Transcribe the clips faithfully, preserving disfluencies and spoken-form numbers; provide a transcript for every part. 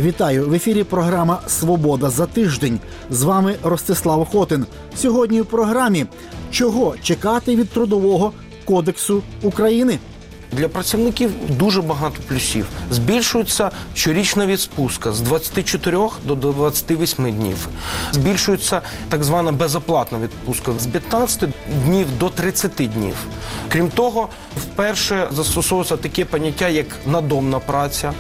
Вітаю! В ефірі програма «Свобода за тиждень». З вами Ростислав Хотин. Сьогодні в програмі «Чого чекати від Трудового кодексу України?» Для працівників дуже багато плюсів. Збільшується щорічна відпустка з двадцяти чотирьох до двадцяти восьми днів. Збільшується так звана безоплатна відпустка з п'ятнадцяти днів до тридцяти днів. Крім того, вперше застосовується таке поняття, як надомна праця.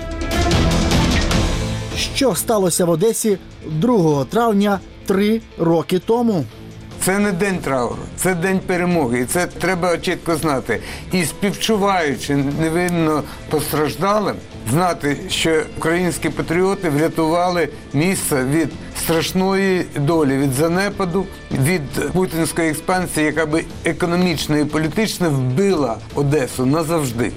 Що сталося в Одесі другого травня три роки тому? Це не день трауру, це день перемоги. І це треба чітко знати. І співчуваючи невинно постраждалим, знати, що українські патріоти врятували місце від страшної долі, від занепаду, від путінської експансії, яка би економічно і політично вбила Одесу назавжди.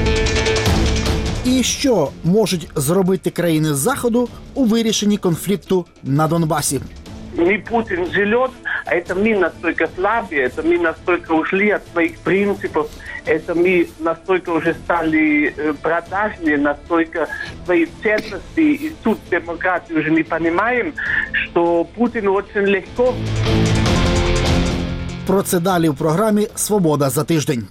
І що можуть зробити країни Заходу у вирішенні конфлікту на Донбасі? Не Путин живет, а это мы настолько слабые, это мы настолько ушли от своих принципов, это мы настолько уже стали продажные, настолько свои ценности и суть демократии уже не понимаем, что Путину очень легко. Про це далі в програмі «Свобода за тиждень».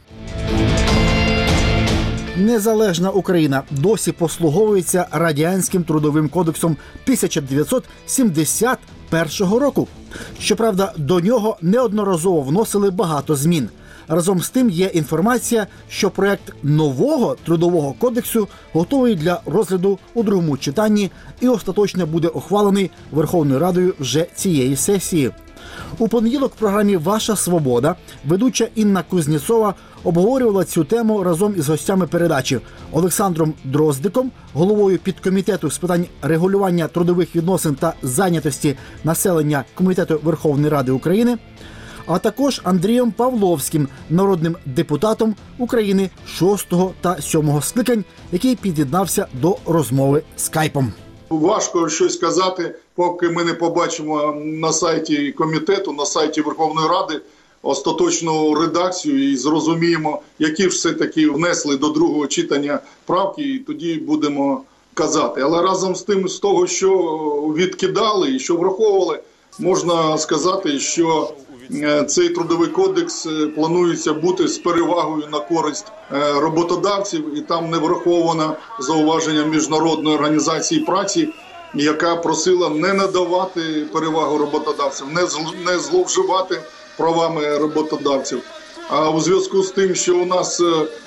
Незалежна Україна досі послуговується Радянським трудовим кодексом тисяча дев'ятсот сімдесят першого року. Щоправда, до нього неодноразово вносили багато змін. Разом з тим є інформація, що проект нового трудового кодексу готовий для розгляду у другому читанні і остаточно буде ухвалений Верховною Радою вже цієї сесії. У понеділок в програмі «Ваша свобода» ведуча Інна Кузнєцова обговорювала цю тему разом із гостями передачі Олександром Дроздиком, головою підкомітету з питань регулювання трудових відносин та зайнятості населення Комітету Верховної Ради України, а також Андрієм Павловським, народним депутатом України шостого та сьомого скликань, який під'єднався до розмови скайпом. Важко щось сказати, поки ми не побачимо на сайті комітету, на сайті Верховної Ради остаточну редакцію і зрозуміємо, які ж все-таки внесли до другого читання правки, і тоді будемо казати. Але разом з тим, з того, що відкидали і що враховували, можна сказати, що цей трудовий кодекс планується бути з перевагою на користь роботодавців, і там не враховано зауваження Міжнародної організації праці, яка просила не надавати перевагу роботодавцям, не зловживати правами роботодавців. А у зв'язку з тим, що у нас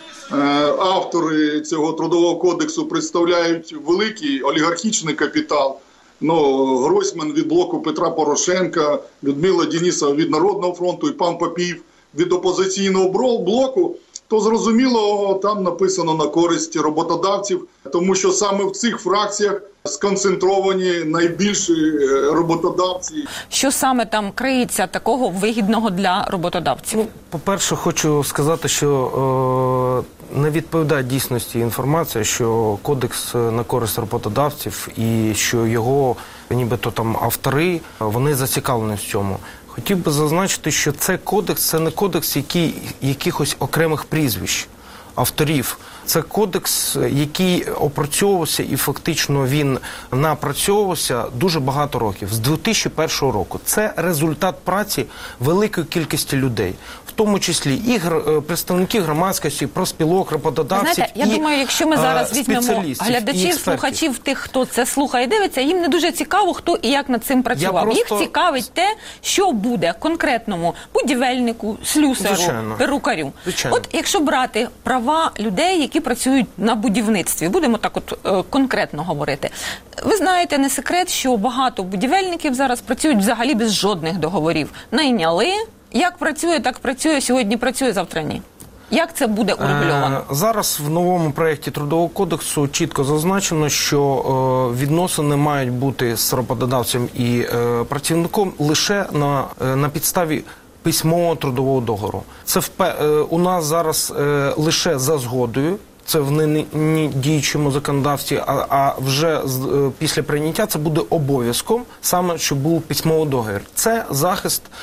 автори цього трудового кодексу представляють великий олігархічний капітал, ну, Гройсман від блоку Петра Порошенка, Людмила Денісова від Народного фронту і пан Папієв від опозиційного блоку, то зрозуміло, там написано на користь роботодавців, тому що саме в цих фракціях сконцентровані найбільші роботодавці. Що саме там криється такого вигідного для роботодавців? Ну, по-перше, хочу сказати, що е, не відповідає дійсності інформація, що кодекс на користь роботодавців і що його нібито там автори, вони зацікавлені в цьому. Хотів би зазначити, що це кодекс, це не кодекс який, якихось окремих прізвищ, авторів. Це кодекс, який опрацьовувався і фактично він напрацьовувався дуже багато років, з дві тисячі першого року. Це результат праці великої кількості людей, в тому числі і представників громадськості, профспілок, роботодавців. Знаєте, я і, думаю, якщо ми зараз візьмемо глядачів, слухачів, тих, хто це слухає і дивиться, їм не дуже цікаво, хто і як над цим працював. Просто... Їх цікавить те, що буде конкретному будівельнику, слюсару, Звичайно. перукарю. Звичайно. От якщо брати права людей, які працюють на будівництві, будемо так от е, конкретно говорити. Ви знаєте, не секрет, що багато будівельників зараз працюють взагалі без жодних договорів. Найняли, як працює, так працює, сьогодні працює, завтра ні. Як це буде урегульовано? Е, зараз в новому проєкті Трудового кодексу чітко зазначено, що е, відносини мають бути з роботодавцем і е, працівником лише на, е, на підставі письмового трудового договору. Це в, е, у нас зараз е, лише за згодою. Це в нині діючому законодавстві, а, а вже з, е, після прийняття це буде обов'язком, саме щоб був письмовий договір. Це захист, в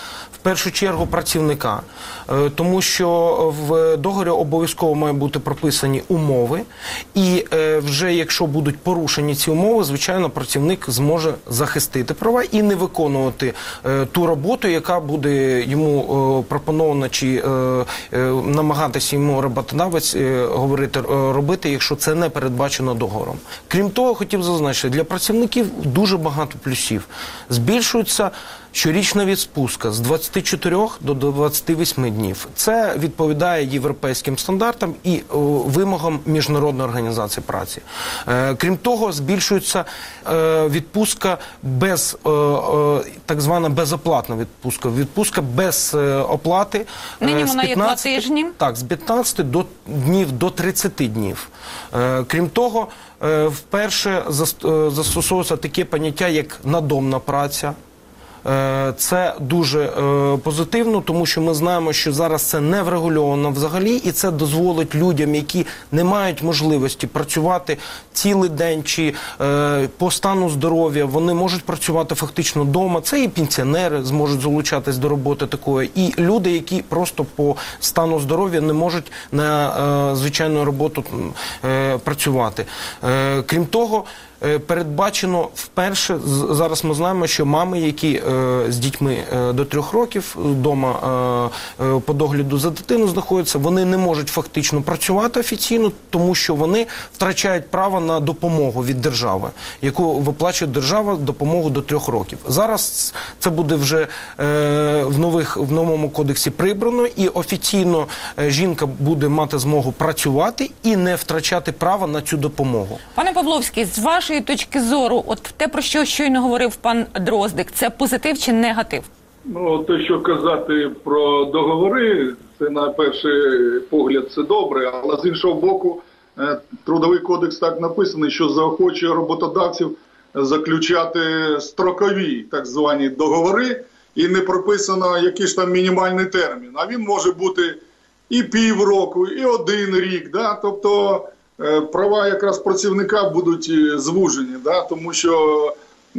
першу чергу працівника, тому що в договорі обов'язково мають бути прописані умови, і вже якщо будуть порушені ці умови, звичайно, працівник зможе захистити права і не виконувати ту роботу, яка буде йому пропонована, чи намагатися йому роботодавець говорити робити, якщо це не передбачено договором. Крім того, хотів зазначити, для працівників дуже багато плюсів. Збільшується щорічна відпустка з двадцяти чотирьох до двадцяти восьми днів. Це відповідає європейським стандартам і о, вимогам Міжнародної організації праці. Е, крім того, збільшується е, відпустка без, е, е, так звана безоплатна відпустка. Відпустка без е, оплати. Е, Нині вона є два тижні. Так, з п'ятнадцяти до днів до тридцяти днів. Е, крім того, е, вперше застосовується таке поняття, як надомна праця. Це дуже е, позитивно, тому що ми знаємо, що зараз це не врегульовано взагалі, і це дозволить людям, які не мають можливості працювати цілий день чи е, по стану здоров'я, вони можуть працювати фактично вдома. Це і пенсіонери зможуть залучатись до роботи такої, і люди, які просто по стану здоров'я не можуть на е, звичайну роботу е, працювати. Е, крім того, передбачено вперше, зараз ми знаємо, що мами, які е, з дітьми е, до трьох років вдома е, е, по догляду за дитиною знаходяться, вони не можуть фактично працювати офіційно, тому що вони втрачають право на допомогу від держави, яку виплачує держава допомогу до трьох років. Зараз це буде вже е, в, нових, в новому кодексі прибрано, і офіційно е, жінка буде мати змогу працювати і не втрачати право на цю допомогу. Пане Павловський, з вашої вашої точки зору, от те, про що щойно говорив пан Дроздик, це позитив чи негатив? Ну, те, що казати про договори, це на перший погляд це добре, але з іншого боку, Трудовий кодекс так написаний, що заохочує роботодавців заключати строкові так звані договори, і не прописано який ж там мінімальний термін. А він може бути і півроку, і один рік, да? Тобто права якраз працівника будуть звужені, да? Тому що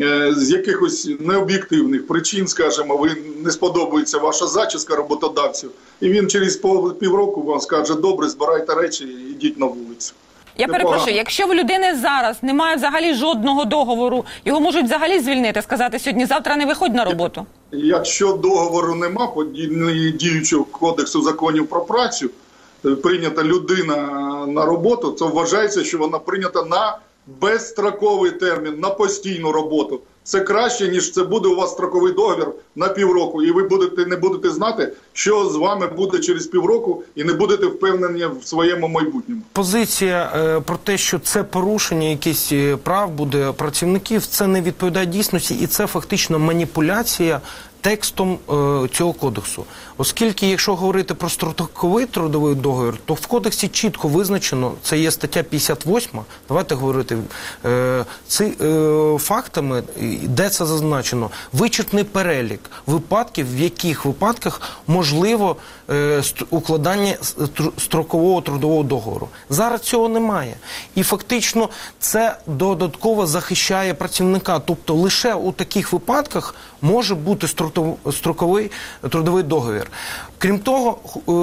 з якихось необ'єктивних причин, скажімо, ви не сподобається ваша зачіска роботодавцю, і він через півроку вам скаже: добре, збирайте речі і йдіть на вулицю. Я перепрошую, якщо в людини зараз немає взагалі жодного договору, його можуть взагалі звільнити, сказати сьогодні-завтра не виходь на роботу? Якщо договору нема, по діючого кодексу законів про працю, прийнята людина на роботу, то вважається, що вона прийнята на безстроковий термін, на постійну роботу. Це краще, ніж це буде у вас строковий договір на півроку, і ви будете, не будете знати, що з вами буде через півроку, і не будете впевнені в своєму майбутньому. Позиція е, про те, що це порушення якихось прав буде працівників, це не відповідає дійсності, і це фактично маніпуляція текстом е, цього кодексу. Оскільки, якщо говорити про строковий трудовий договір, то в кодексі чітко визначено, це є стаття п'ятдесят восьма, давайте говорити е, ці, е, фактами, де це зазначено, вичерпний перелік випадків, в яких випадках можливо е, укладання строкового трудового договору. Зараз цього немає. І фактично це додатково захищає працівника. Тобто лише у таких випадках може бути строковий трудовий договір. Крім того,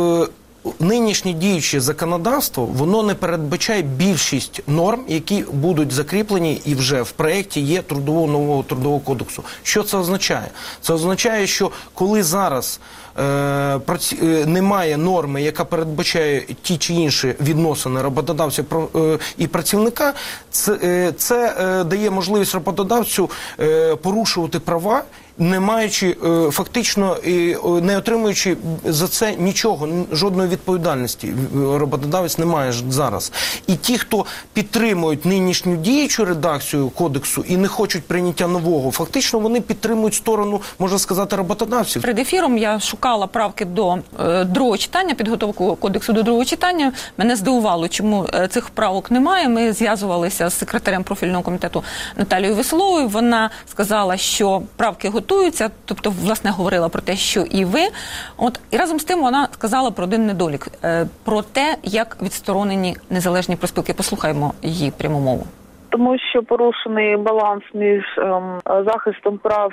нинішнє діюче законодавство, воно не передбачає більшість норм, які будуть закріплені і вже в проєкті є трудового нового трудового кодексу. Що це означає? Це означає, що коли зараз е, праці, е, немає норми, яка передбачає ті чи інші відносини роботодавця про, е, і працівника, це, е, це е, дає можливість роботодавцю е, порушувати права, не маючи, фактично, не отримуючи за це нічого, жодної відповідальності. Роботодавець не має зараз. І ті, хто підтримують нинішню діючу редакцію кодексу і не хочуть прийняття нового, фактично вони підтримують сторону, можна сказати, роботодавців. Перед ефіром я шукала правки до е, другого читання, підготовку кодексу до другого читання. Мене здивувало, чому цих правок немає. Ми зв'язувалися з секретарем профільного комітету Наталією Веселовою. Вона сказала, що правки готові. Готуються, тобто, власне, говорила про те, що і ви. От, і разом з тим вона сказала про один недолік, е, про те, як відсторонені незалежні профспілки. Послухаємо її пряму мову. Тому що порушений баланс між ем, захистом прав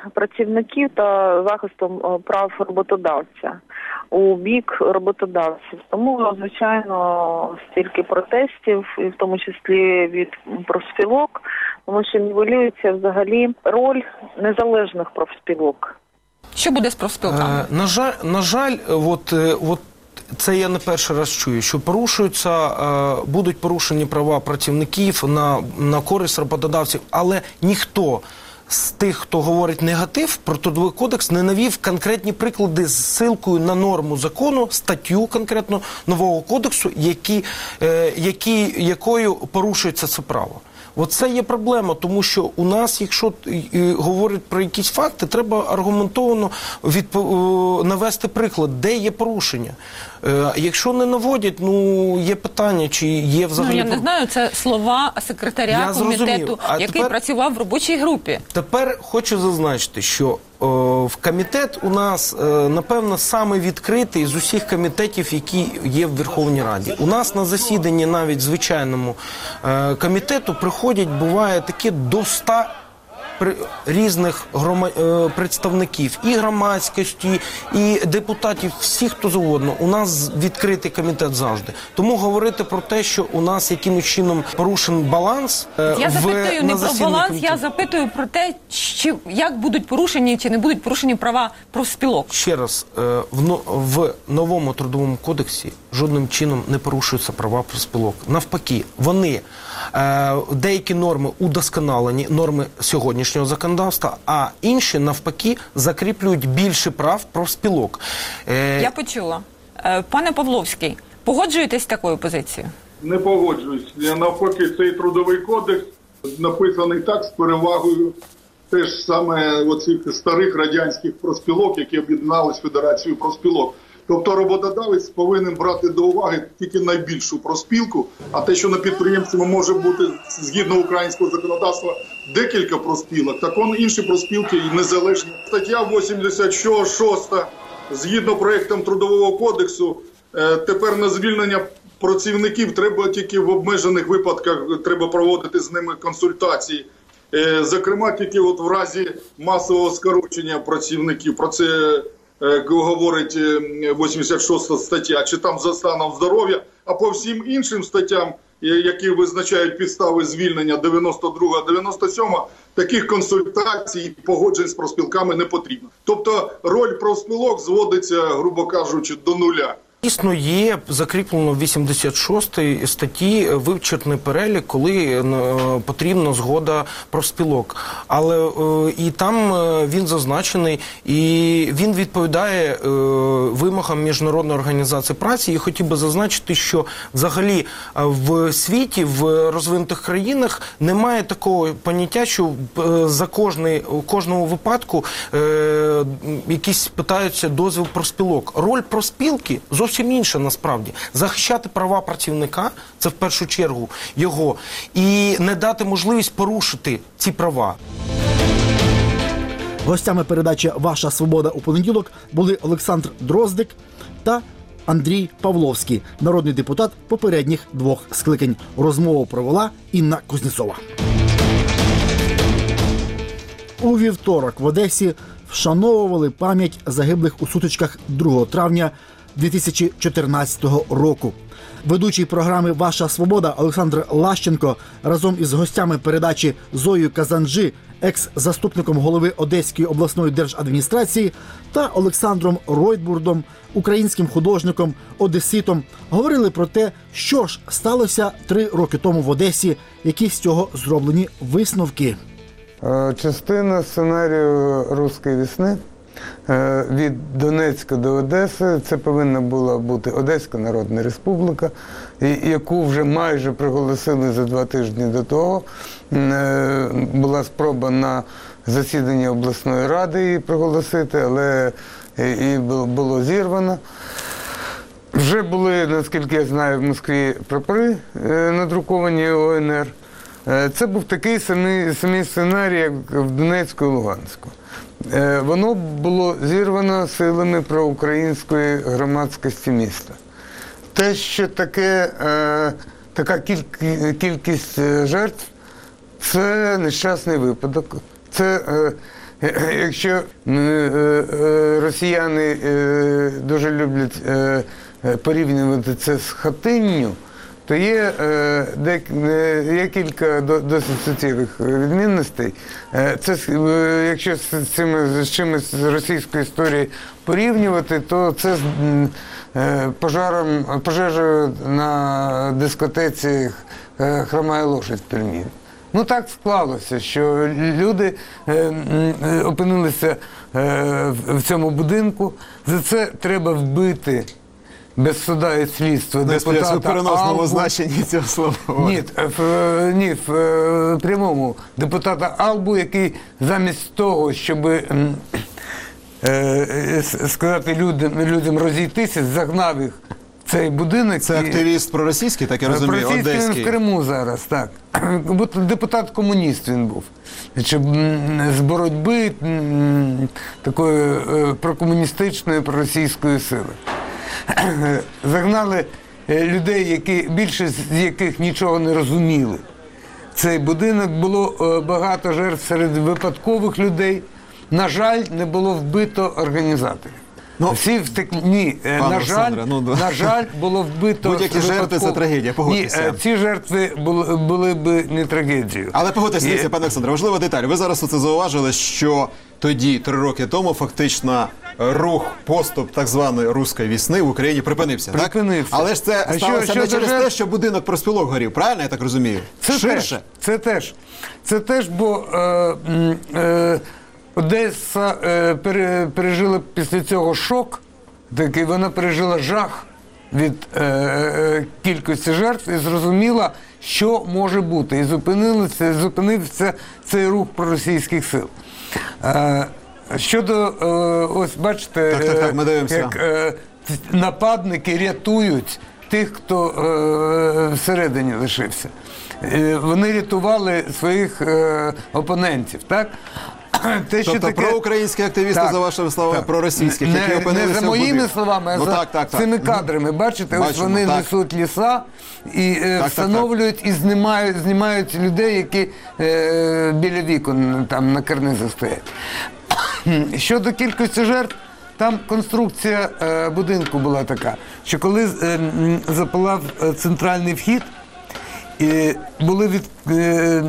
працівників та захистом прав роботодавця у бік роботодавців. Тому, звичайно, стільки протестів, і в тому числі від профспілок, тому що нівелюється взагалі роль незалежних профспілок. Що буде з профспілками? Е, на жаль, на жаль, от, от це я не перший раз чую, що порушуються, е, будуть порушені права працівників на, на користь роботодавців, але ніхто з тих, хто говорить негатив про Трудовий кодекс, не навів конкретні приклади з ссилкою на норму закону, статтю конкретно нового кодексу, які, е, які, якою порушується це право. Оце є проблема, тому що у нас, якщо говорять про якісь факти, треба аргументовано відпо... навести приклад, де є порушення. Е, якщо не наводять, ну, є питання, чи є взагалі... Ну, я не знаю, це слова секретаря я комітету, а який тепер... працював в робочій групі. Тепер хочу зазначити, що о, в комітет у нас, е, напевно, саме відкритий з усіх комітетів, які є в Верховній Раді. У нас на засіданні навіть звичайному е, комітету приходять, буває, такі до ста різних грома... представників і громадськості, і депутатів, всіх, хто завгодно. У нас відкритий комітет завжди. Тому говорити про те, що у нас якимось чином порушений баланс я в... запитую не про баланс, комітету. я запитую про те, чи, як будуть порушені, чи не будуть порушені права профспілок. Ще раз, в, в новому Трудовому кодексі жодним чином не порушуються права профспілок. Навпаки, вони, деякі норми удосконалені, норми сьогоднішнього законодавства, а інші, навпаки, закріплюють більше прав профспілок. Я почула. Пане Павловський, погоджуєтесь з такою позицією? Не погоджуюсь. Я навпаки, цей Трудовий кодекс написаний так з перевагою теж саме оцих старих радянських профспілок, які об'єднались Федерацією профспілок. Тобто роботодавець повинен брати до уваги тільки найбільшу профспілку, а те, що на підприємстві може бути, згідно українського законодавства, декілька профспілок, так он інші профспілки і незалежні. Стаття вісімдесят шоста, згідно проєктам Трудового кодексу, тепер на звільнення працівників треба тільки в обмежених випадках, треба проводити з ними консультації. Зокрема, тільки от в разі масового скорочення працівників, про це говорить вісімдесят шоста стаття, чи там за станом здоров'я, а по всім іншим статтям, які визначають підстави звільнення дев'яносто друга дев'яносто сьома, таких консультацій і погоджень з профспілками не потрібно. Тобто роль профспілок зводиться, грубо кажучи, до нуля. Дійсно, є закріплено в вісімдесят шостій статті вичерпний перелік, коли потрібна згода профспілок. Але і там він зазначений, і він відповідає вимогам Міжнародної організації праці. І хотів би зазначити, що взагалі в світі, в розвинутих країнах немає такого поняття, що за кожний, у кожному випадку якісь питаються дозвіл профспілок. Роль профспілки зовсім інша насправді. Захищати права працівника, це в першу чергу його, і не дати можливість порушити ці права. Гостями передачі «Ваша свобода» у понеділок були Олександр Дроздик та Андрій Павловський, народний депутат попередніх двох скликань. Розмову провела Інна Кузнєцова. У вівторок в Одесі вшановували пам'ять загиблих у сутичках другого травня дві тисячі чотирнадцятого року. Ведучий програми «Ваша свобода» Олександр Лащенко разом із гостями передачі Зоєю Казанджи, екс-заступником голови Одеської обласної держадміністрації, та Олександром Ройтбурдом, українським художником, одеситом, говорили про те, що ж сталося три роки тому в Одесі, які з цього зроблені висновки. Частина сценарію «Руської весни» від Донецька до Одеси, це повинна була бути Одеська Народна Республіка, яку вже майже проголосили за два тижні до того. Була спроба на засіданні обласної ради її проголосити, але її було зірвано. Вже були, наскільки я знаю, в Москві прапори надруковані О Ен Ер. Це був такий самий, самий сценарій, як в Донецьку і Луганську. Воно було зірвано силами проукраїнської громадськості міста. Те, що таке, така кількість жертв, це нещасний випадок. Це якщо росіяни дуже люблять порівнювати це з хатинню, то є, є кілька досить суттєвих відмінностей. Це, якщо з цими, з чимось з російської історії порівнювати, то це з пожаром, пожежею на дискотеці «Хромая лошадь» в Пермі. Ну так склалося, що люди е, е, опинилися е, в цьому будинку. За це треба вбити без суда і слідства депутата у переносному Албу. значенні цього слова. Ні, в, ні, в е, прямому. Депутата Албу, який замість того, щоб е, е, сказати людям, людям розійтися, загнав їх в цей будинок. Це активіст проросійський, так я розумію, Проросійський він одеський. в Криму зараз, так. Депутат-комуніст він був. Щоб з боротьби такої прокомуністичної, проросійської сили. Загнали людей, які, більшість з яких нічого не розуміли. Цей будинок, було багато жертв серед випадкових людей. На жаль, не було вбито організаторів. Ну, всі втекли. Ні, на жаль, ну, на жаль, було вбито. Будь-які жертви – це трагедія, погодьтеся. Ні, ці жертви були, були б не трагедією. Але погодьтеся, І... пане Олександре, важлива деталь. Ви зараз оце зауважили, що тоді, три роки тому, фактично рух, поступ так званої «руської весни» в Україні припинився, Припинився. так? Але ж це А сталося що, що не через жертв... те, що будинок профспілок горів, правильно я так розумію? Це Ширше. Теж, це теж. Це теж, бо е, е, Одеса е, пере, пережила після цього шок, такий, вона пережила жах від е, е, кількості жертв і зрозуміла, що може бути. І зупинилися, зупинився цей рух проросійських сил. Е, щодо, е, ось бачите, так, так, так, ми дивимося. як е, нападники рятують тих, хто е, всередині лишився. Е, вони рятували своїх е, опонентів, так? Те, що тобто таке... проукраїнські активісти, так, за вашими словами, так. проросійських, які не, опинилися не за в моїми будинку. словами, а ну, за так, так, так. цими кадрами. Бачите, Бачимо, ось вони так. несуть ліса і е, так, встановлюють так, так. і знімають, знімають людей, які е, біля вікон там на карнизах стоять. Щодо кількості жертв, там конструкція е, будинку була така, що коли е, запалав центральний вхід, і були від, е,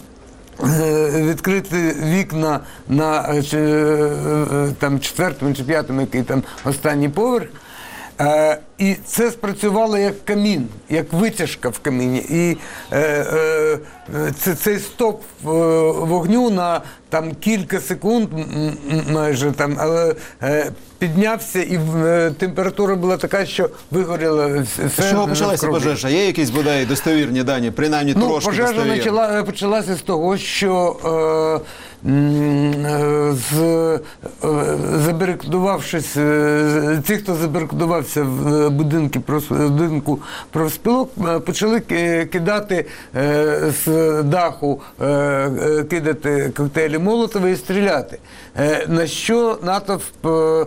відкриті вікна на там, четвертому чи п'ятому, який там останній поверх, е, і це спрацювало як камін, як витяжка в каміні. І е, е, це, цей стоп вогню на там, кілька секунд майже, там, але е, піднявся, і е, температура була така, що вигоріло все. З чого почалася пожежа? Є якісь, бодай, достовірні дані, принаймні ну, трошки пожежа достовірні? почала, почалася з того, що е, е, з, е, забарикадувавшись, е, ті, хто забарикадувався в будинку, в будинку профспілок, почали кидати е, з даху, е, кидати коктейлі Молотова і стріляти. Е, на що натовп е,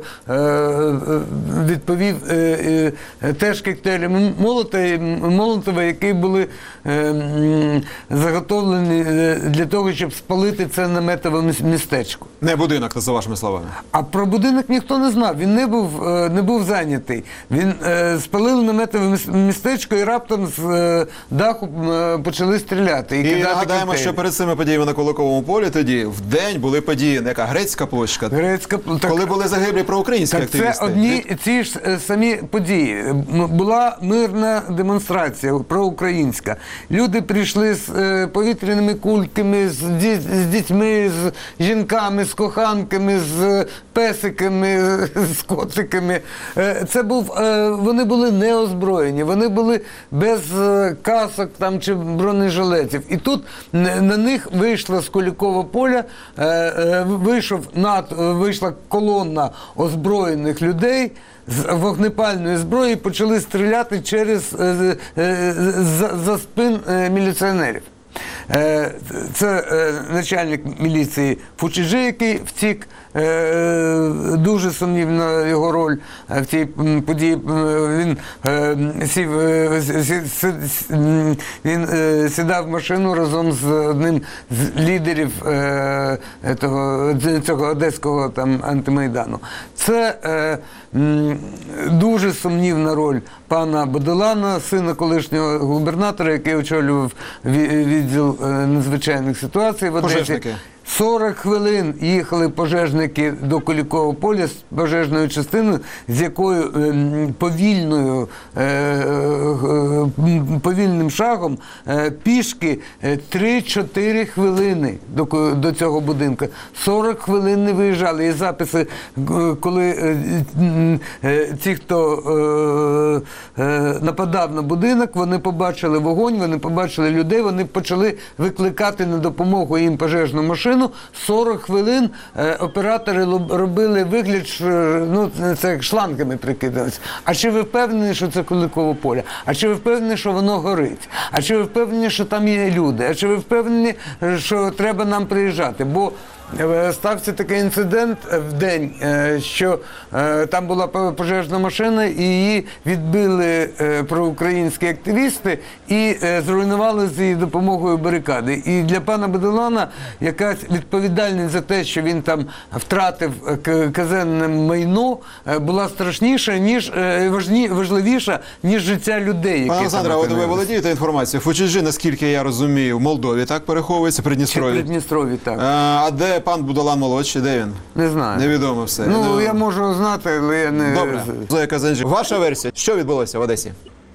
відповів е, е, теж коктейлі Молотова, які були е, заготовлені для того, щоб спалити це наметове містечко. Не будинок, за вашими словами. А про будинок ніхто не знав, він не був, не був зайнятий. Він е, спалив наметове містечко і раптом з е, даху е, почали стріляти. І, і кидати нагадаємо, коктейлі. що перед цими подіями на Куликовому полі тоді в день були події, яка Грецька площа, Грецька, так, коли були загиблі проукраїнські так активісти. Це одні ці ж самі події. Була мирна демонстрація проукраїнська. Люди прийшли з е, повітряними кульками, з, ді, з дітьми, з жінками, з коханками, з песиками, з котиками. Е, це був, е, вони були неозброєні, вони були без е, касок там, чи бронежилетів. І тут на них вийшла з Куликового поля, е, е, вийшов над, вийшла колона озброєних людей з вогнепальної зброї, почали стріляти через, е, е, за, за спин е, міліціонерів. Це начальник міліції Фучиджи, який втік. Дуже сумнівна його роль в цій події. Він сів, він сідав в машину разом з одним з лідерів того, цього одеського там антимайдану. Це дуже сумнівна роль пана Бадлана, сина колишнього губернатора, який очолював відділ надзвичайних ситуацій в Одесі. Пожежники. сорок хвилин їхали пожежники до Куликового поля з пожежною частиною, з якою е, повільною, е, е, повільним шагом е, пішки е, три-чотири хвилини до, до цього будинку. сорок хвилин не виїжджали. Є записи, коли е, е, ті, хто е, е, нападав на будинок, вони побачили вогонь, вони побачили людей, вони почали викликати на допомогу їм пожежну машину. сорок хвилин е, оператори робили вигляд, що, ну, це як шлангами прикидалось. А чи ви впевнені, що це Куликове поле? А чи ви впевнені, що воно горить? А чи ви впевнені, що там є люди? А чи ви впевнені, що треба нам приїжджати? Бо стався такий інцидент в день, що там була пожежна машина, і її відбили проукраїнські активісти і зруйнували з її допомогою барикади. І для пана Бадлана якась відповідальність за те, що він там втратив казенне майно, була страшніша, ніж, важливіша, ніж життя людей, які. Пане Олександре, от ви володієте інформацією? Фучиджи, наскільки я розумію, в Молдові, так, переховується, Придністров'ї? Придністров'ї, так. А де пан Бадлан молодший, де він? Не знаю. Невідомо все. Ну, Невідомо. я можу знати, але я не... Добре. Зоя Казанжик, ваша версія, що відбулося в Одесі?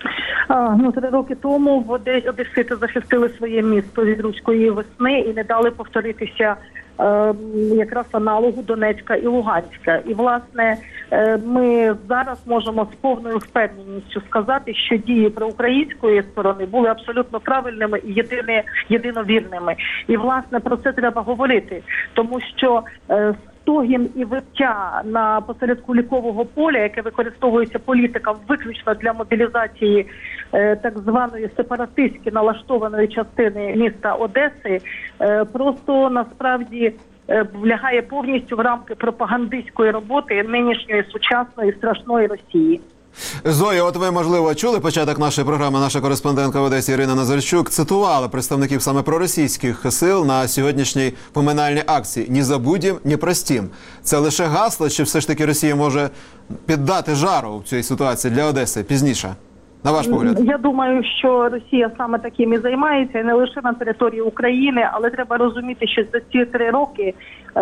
А, ну, три роки тому в Одесі одесити захистили своє місто від руської весни і не дали повторитися е, якраз аналогу Донецька і Луганська. І, власне, е, ми зараз можемо з повною впевненістю сказати, що дії проукраїнської сторони були абсолютно правильними і єдине, єдиновірними. І, власне, про це треба говорити, тому що е, стогін і виття на посеред Куликового поля, яке використовується політикам виключно для мобілізації е, так званої сепаратистськи налаштованої частини міста Одеси, е, просто насправді е, влягає повністю в рамки пропагандистської роботи нинішньої сучасної страшної Росії. Зоя, от ви, можливо, чули початок нашої програми, наша кореспондентка в Одесі Ірина Назарчук цитувала представників саме проросійських сил на сьогоднішній поминальній акції «Ні забудім, ні простім». Це лише гасло, чи все ж таки Росія може піддати жару в цій ситуації для Одеси пізніше? На ваш погляд? Я думаю, що Росія саме таким і займається, і не лише на території України, але треба розуміти, що за ці три роки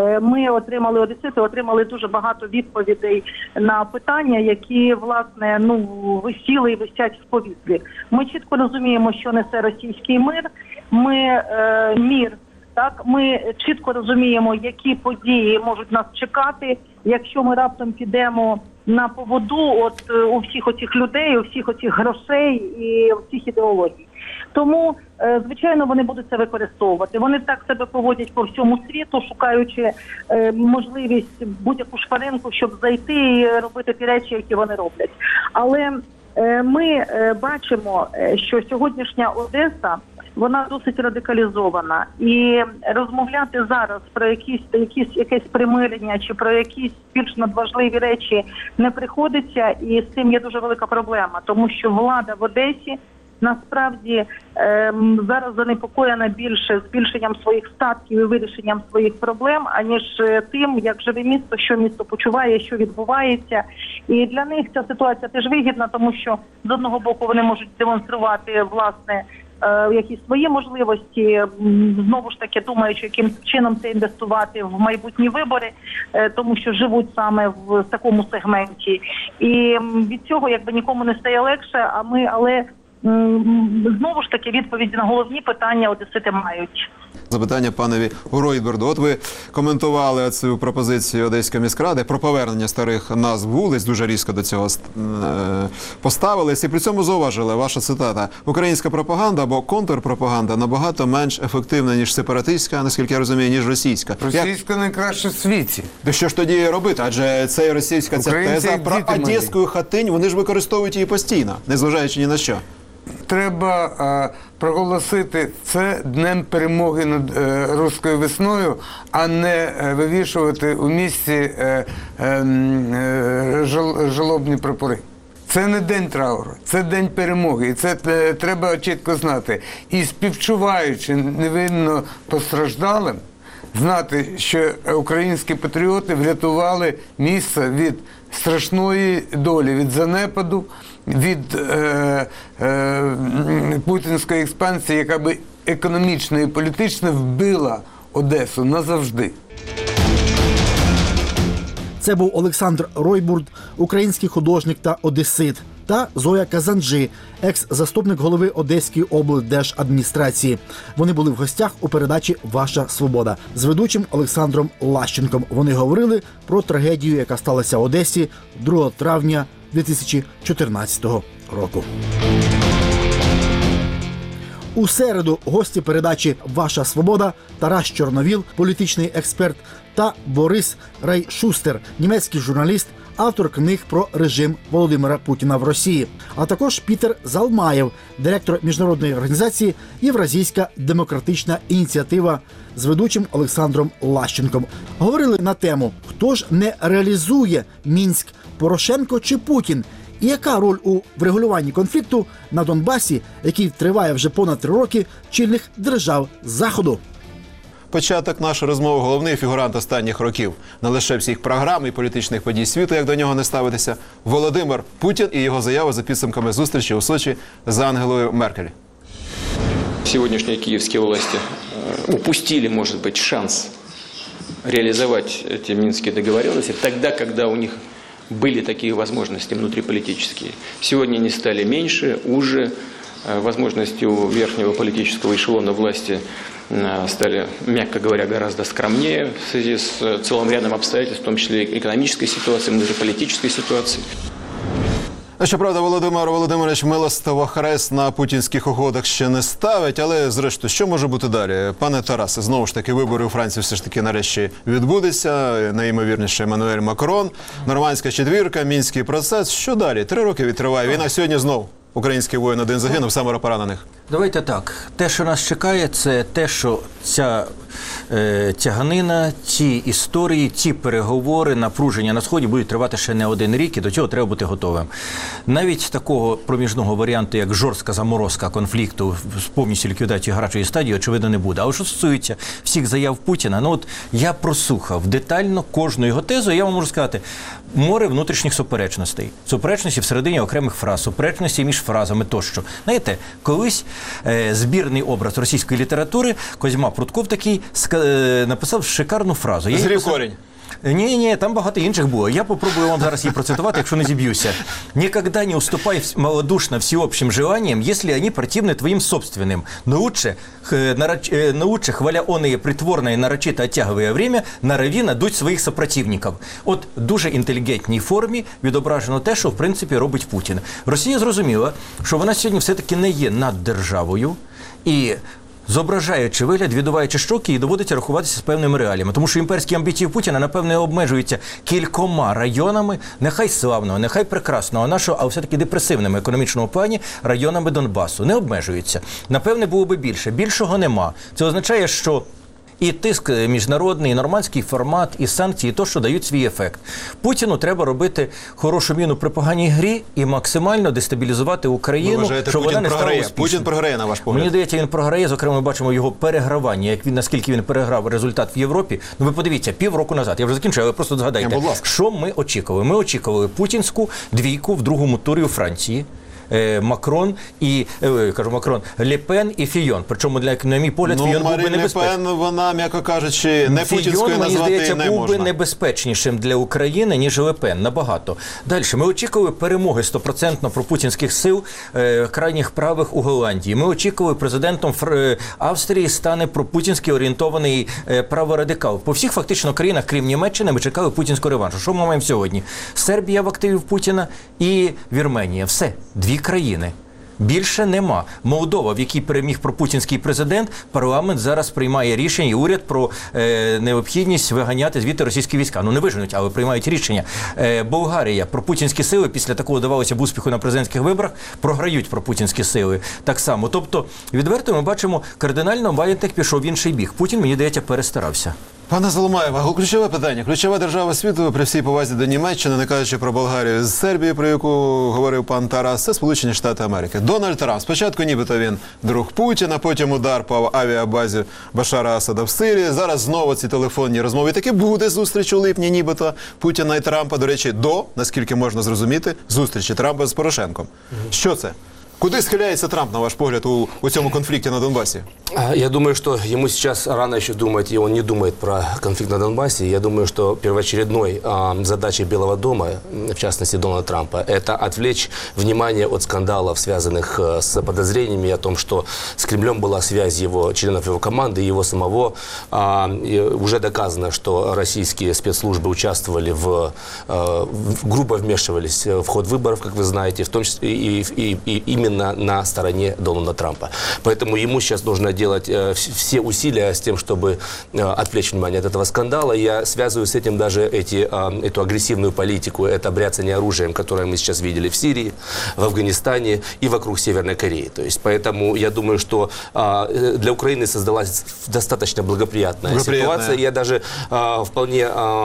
ми отримали, одесити отримали дуже багато відповідей на питання, які, власне, ну, висіли і висять в повітрі. Ми чітко розуміємо, що несе російський мир, ми е, мір, так, ми чітко розуміємо, які події можуть нас чекати, якщо ми раптом підемо на поводу от у всіх оцих людей, у всіх оцих грошей і у всіх ідеологій. Тому, е, звичайно, вони будуть це використовувати. Вони так себе поводять по всьому світу, шукаючи е, можливість будь-яку шпаринку, щоб зайти і робити ті речі, які вони роблять. Але е, ми е, бачимо, що сьогоднішня Одеса, вона досить радикалізована. І розмовляти зараз про якісь, якісь, якесь примирення чи про якісь більш надважливі речі не приходиться. І з цим є дуже велика проблема, тому що влада в Одесі насправді ем, зараз занепокоєна більше збільшенням своїх статків і вирішенням своїх проблем, аніж тим, як живе місто, що місто почуває, що відбувається. І для них ця ситуація теж вигідна, тому що з одного боку вони можуть демонструвати, власне, е, якісь свої можливості, знову ж таки думаючи, яким чином це інвестувати в майбутні вибори, е, тому що живуть саме в такому сегменті. І від цього якби нікому не стає легше, а ми, але знову ж таки, відповіді на головні питання одесити мають. Запитання панові Гроїдберду. От ви коментували цю пропозицію Одеської міськради про повернення старих назв вулиць, дуже різко до цього поставились, і при цьому зауважили, ваша цитата, українська пропаганда або контрпропаганда набагато менш ефективна, ніж сепаратистська, наскільки я розумію, ніж російська. Російська Як... найкраще в світі. То що ж тоді робити? Адже це і російська ця теза про одеську хатинь, вони ж використовують її постійно, незважаючи ні на що. треба а, проголосити це днем перемоги над е, руською весною, а не е, вивішувати у місті е, е, е, жал, жалобні прапори. Це не день трауру, це день перемоги, і це е, треба чітко знати. І співчуваючи невинно постраждалим, знати, що українські патріоти врятували місце від страшної долі, від занепаду, від е, е, путінської експансії, яка би економічно і політично вбила Одесу назавжди. Це був Олександр Ройбурд, український художник та одесит, та Зоя Казанджи, екс-заступник голови Одеської облдержадміністрації. Вони були в гостях у передачі «Ваша свобода» з ведучим Олександром Лащенком. Вони говорили про трагедію, яка сталася в Одесі другого травня дві тисячі чотирнадцятого року. У середу гості передачі «Ваша свобода» Тарас Чорновіл, політичний експерт, та Борис Райшустер, німецький журналіст, автор книг про режим Володимира Путіна в Росії, а також Пітер Залмаєв, директор міжнародної організації «Євразійська демократична ініціатива» з ведучим Олександром Лащенком. Говорили на тему «Хто ж не реалізує Мінськ – Порошенко чи Путін?» І яка роль у врегулюванні конфлікту на Донбасі, який триває вже понад три роки, чільних держав Заходу? Початок нашої розмови – головний фігурант останніх років. Не лише всіх програм і політичних подій світу, як до нього не ставитися, Володимир Путін і його заяви за підсумками зустрічі у Сочі з Ангелою Меркель. Сегодняшние киевские власти упустили, может быть, шанс реализовать эти минские договоренности тогда, когда у них были такие возможности внутриполитические. Сегодня они стали меньше, уже. Возможности у верхнего политического эшелона власти стали, мягко говоря, гораздо скромнее в связи с целым рядом обстоятельств, в том числе и экономической ситуации, внутриполитической ситуации. Щоправда, Володимир Володимирович милостиво хрест на путінських угодах ще не ставить, але, зрештою, що може бути далі? Пане Тарасе, знову ж таки, вибори у Франції все ж таки нарешті відбудуться, найімовірніше Еммануель Макрон, нормандська четвірка, мінський процес. Що далі? Три роки відтриває війна, сьогодні знов український воїн один загинув, семеро поранених. Давайте так. Те, що нас чекає, це те, що ця е, тяганина, ці історії, ці переговори, напруження на Сході будуть тривати ще не один рік, і до цього треба бути готовим. Навіть такого проміжного варіанту, як жорстка заморозка конфлікту з повністю ліквідацією гарячої стадії, очевидно, не буде. А що стосується всіх заяв Путіна, ну от я прослухав детально кожну його тезу, і я вам можу сказати, море внутрішніх суперечностей. Суперечності всередині окремих фраз, суперечності між фразами тощо. Знаєте, колись е, збірний образ російської літератури Козьма Прутков такий е, написав шикарну фразу. Зрів корінь. Ні, ні, там багато інших було. Я попробую вам зараз її процитувати, якщо не зіб'юся. «Никогда не уступай малодушно всеобщим желаниям, если они противны твоим собственным. Но лучше, нароч, но лучше хваля оные притворное, нарочито оттягивая время, норові надуть своїх супротивників». От дуже інтелігентній формі відображено те, що, в принципі, робить Путін. Росія зрозуміла, що вона сьогодні все-таки не є наддержавою, і зображаючи вигляд, відуваючи щоки, і доводиться рахуватися з певними реаліями. Тому що імперські амбіції Путіна, напевне, обмежуються кількома районами, нехай славного, нехай прекрасного нашого, а все-таки депресивному економічному плані районами Донбасу. Не обмежуються. Напевне, було би більше. Більшого нема. Це означає, що і тиск міжнародний, і нормандський формат, і санкції, то, що дають свій ефект. Путіну треба робити хорошу міну при поганій грі і максимально дестабілізувати Україну, вважаєте, щоб Путін вона не стала програє? успішною. Путін програє, на ваш погляд? Мені здається, він програє. Зокрема, ми бачимо його перегравання, як він, наскільки він переграв результат в Європі. Ну, ви подивіться, півроку назад, я вже закінчую, але просто згадайте, Я, що ми очікували. Ми очікували путінську двійку в другому турі у Франції. Макрон і, е, кажу, Макрон, Ле Пен і Фійон. Причому, для, на мій погляд, ну, Фійон був би небезпечний. Ле Пен, вона, м'яко кажучи, не путінською назвати не можна. Фійон, мені здається, був би небезпечнішим для України, ніж Ле Пен. Набагато. Далі. Ми очікували перемоги стопроцентно пропутінських сил е, крайніх правих у Голландії. Ми очікували, президентом Фр... Австрії стане пропутінський орієнтований е, праворадикал. По всіх фактично країнах, крім Німеччини, ми чекали путінського реваншу. Що ми маємо сьогодні? Сербія в активі Путіна і Вірменія. Все. Дві країни. Більше нема. Молдова, в якій переміг пропутінський президент, парламент зараз приймає рішення, і уряд про е, необхідність виганяти звідти російські війська. Ну не виженуть, але приймають рішення. Е, Болгарія, пропутінські сили, після такого давалося б успіху на президентських виборах, програють пропутінські сили так само. Тобто, відверто ми бачимо, кардинально маятник пішов в інший бік. Путін, мені здається, перестарався. Пане Заломаєва, ключове питання. Ключова держава світу, при всій повазі до Німеччини, не кажучи про Болгарію, з Сербії, про яку говорив пан Тарас, це Сполучені Штати Америки. Дональд Трамп. Спочатку нібито він друг Путіна, потім удар по авіабазі Башара Асада в Сирії. Зараз знову ці телефонні розмови. Таки буде зустріч у липні нібито Путіна і Трампа. До речі, до, наскільки можна зрозуміти, зустрічі Трампа з Порошенком. Що це? Куди схиляется Трамп, на ваш погляд, у, у цьому конфликте на Донбассе? Я думаю, что ему сейчас рано еще думать, и он не думает про конфликт на Донбассе. Я думаю, что первоочередной э, задачей Белого дома, в частности Дональда Трампа, это отвлечь внимание от скандалов, связанных э, с подозрениями о том, что с Кремлем была связь его членов его команды, его самого. Э, уже доказано, что российские спецслужбы участвовали в, э, в грубо вмешивались в ход выборов, как вы знаете, в том числе и, и, и именно На, на стороне Дональда Трампа. Поэтому ему сейчас нужно делать э, все усилия с тем, чтобы э, отвлечь внимание от этого скандала. Я связываю с этим даже эти, э, эту агрессивную политику, это бряцание оружием, которое мы сейчас видели в Сирии, в Афганистане и вокруг Северной Кореи. То есть, поэтому я думаю, что э, для Украины создалась достаточно благоприятная, благоприятная. ситуация. Я даже э, вполне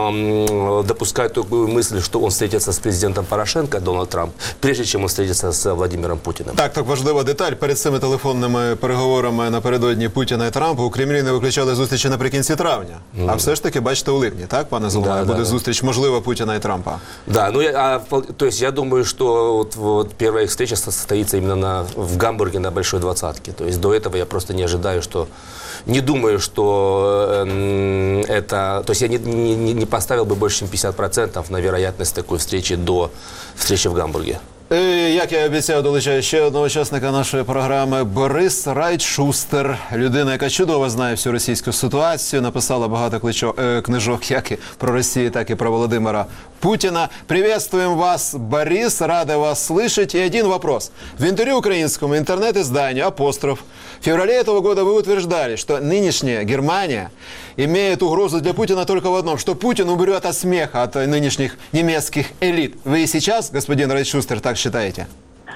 э, допускаю такую мысль, что он встретится с президентом Порошенко, Дональд Трамп, прежде чем он встретится с Владимиром Путиным. Так, так важлива деталь. Перед цими телефонними переговорами напередодні Путіна і Трампа у Кремлі не виключали зустрічі наприкінці травня. Mm. А все ж таки, бачите, у липні, так, пане Заломаєв, да, буде да, зустріч, можливо, Путіна і Трампа? Да, ну, я, а, то есть я думаю, что вот, вот первая их встреча состоится именно на, в Гамбурге на Большой Двадцатке. То есть до этого я просто не ожидаю, что... Не думаю, что э, это... То есть я не, не, не поставил бы больше, чем пятьдесят процентов на вероятность такой встречи до встречи в Гамбурге. І, як я обіцяв, долучаю ще одного учасника нашої програми. Борис Райт-Шустер. Людина, яка чудово знає всю російську ситуацію, написала багато кличо, е, книжок як і про Росію, так і про Володимира Путина. Приветствуем вас, Борис, рады вас слышать. И один вопрос. В интервью украинскому интернет-изданию «Апостроф» в феврале этого года вы утверждали, что нынешняя Германия имеет угрозу для Путина только в одном, что Путин умрет от смеха от нынешних немецких элит. Вы и сейчас, господин Райт-Шустер, так считаете?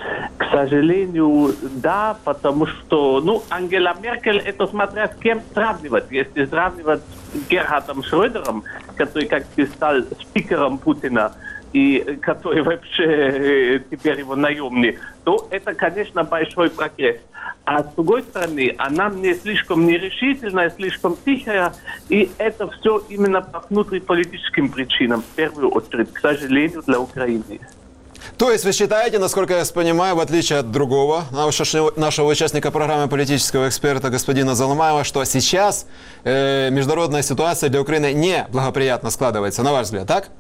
К сожалению, да, потому что, ну, Ангела Меркель, это смотря с кем сравнивать. Если сравнивать с Герхардом Шрёдером, который, как ты стал спикером Путина, и который вообще э, теперь его наемный, то это, конечно, большой прогресс. А с другой стороны, она мне слишком нерешительная, слишком тихая, и это все именно по внутриполитическим причинам, в первую очередь, к сожалению, для Украины. То есть вы считаете, насколько я понимаю, в отличие от другого нашего, нашего участника программы политического эксперта господина Заломаева, что сейчас э, международная ситуация для Украины не благоприятно складывается, на ваш взгляд, так?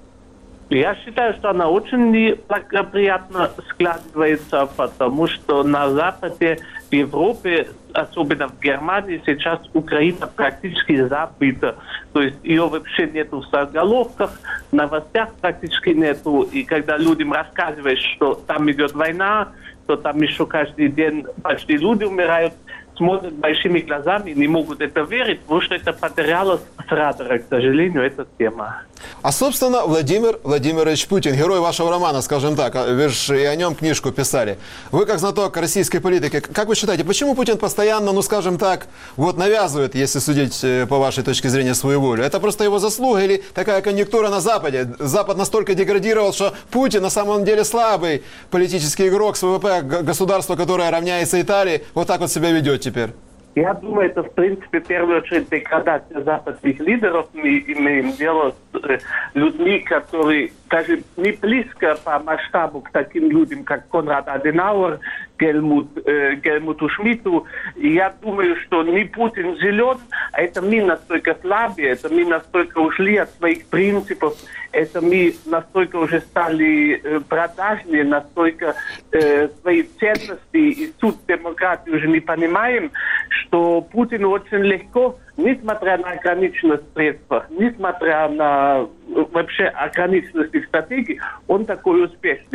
Я считаю, что она очень неблагоприятно складывается, потому что на Западе, в Европе, особенно в Германии, сейчас Украина практически забыта. То есть ее вообще нету в заголовках, в новостях практически нету. И когда людям рассказываешь, что там идет война, то там еще каждый день почти люди умирают, смотрят большими глазами и не могут это верить, потому что это потерялось с радара, к сожалению, эта тема. А, собственно, Владимир Владимирович Путин, герой вашего романа, скажем так, вы же и о нем книжку писали. Вы, как знаток российской политики, как вы считаете, почему Путин постоянно, ну, скажем так, вот навязывает, если судить по вашей точке зрения, свою волю? Это просто его заслуга или такая конъюнктура на Западе? Запад настолько деградировал, что Путин на самом деле слабый политический игрок с ВВП государства, которое равняется Италии, вот так вот себя ведет теперь. Я думаю, это, в принципе, в первую очередь деградация западных лидеров. Мы имеем дело с э, людьми, которые даже не близко по масштабу к таким людям, как Конрад Аденауэр, Гельмут, э, Гельмуту Шмидту. И я думаю, что не Путин зелен, а это мы настолько слабые, это мы настолько ушли от своих принципов, это мы настолько уже стали э, продажные, настолько э, свои ценности и суть демократии уже не понимаем, что Путину очень легко, несмотря на ограниченность средств, несмотря на вообще ограниченность их стратегии, он такой успешный.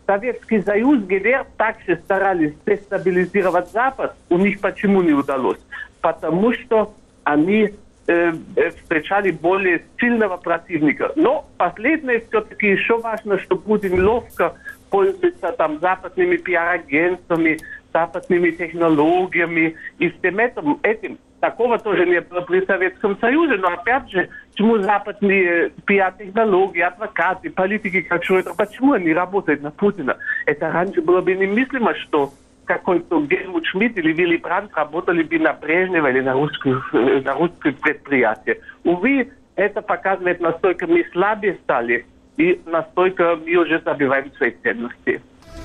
Советский Союз, ГДР также старались дестабилизировать Запад. У них почему не удалось? Потому что они э, встречали более сильного противника. Но последнее все-таки еще важно, что Путин ловко пользуется там западными пиар-агентствами, западными технологиями. И всем этим, этим такого тоже не было при Советском Союзе, но опять же, почему западные пиар-технологии, адвокаты, политики, как это, почему они работают на Путина? Это раньше было бы немыслимо, что какой-то Гельмут Шмидт или Вилли Брандт работали бы на Брежнева или на русских, на русских предприятиях. Увы, это показывает, насколько мы слабее стали и насколько мы уже забиваем свои ценности.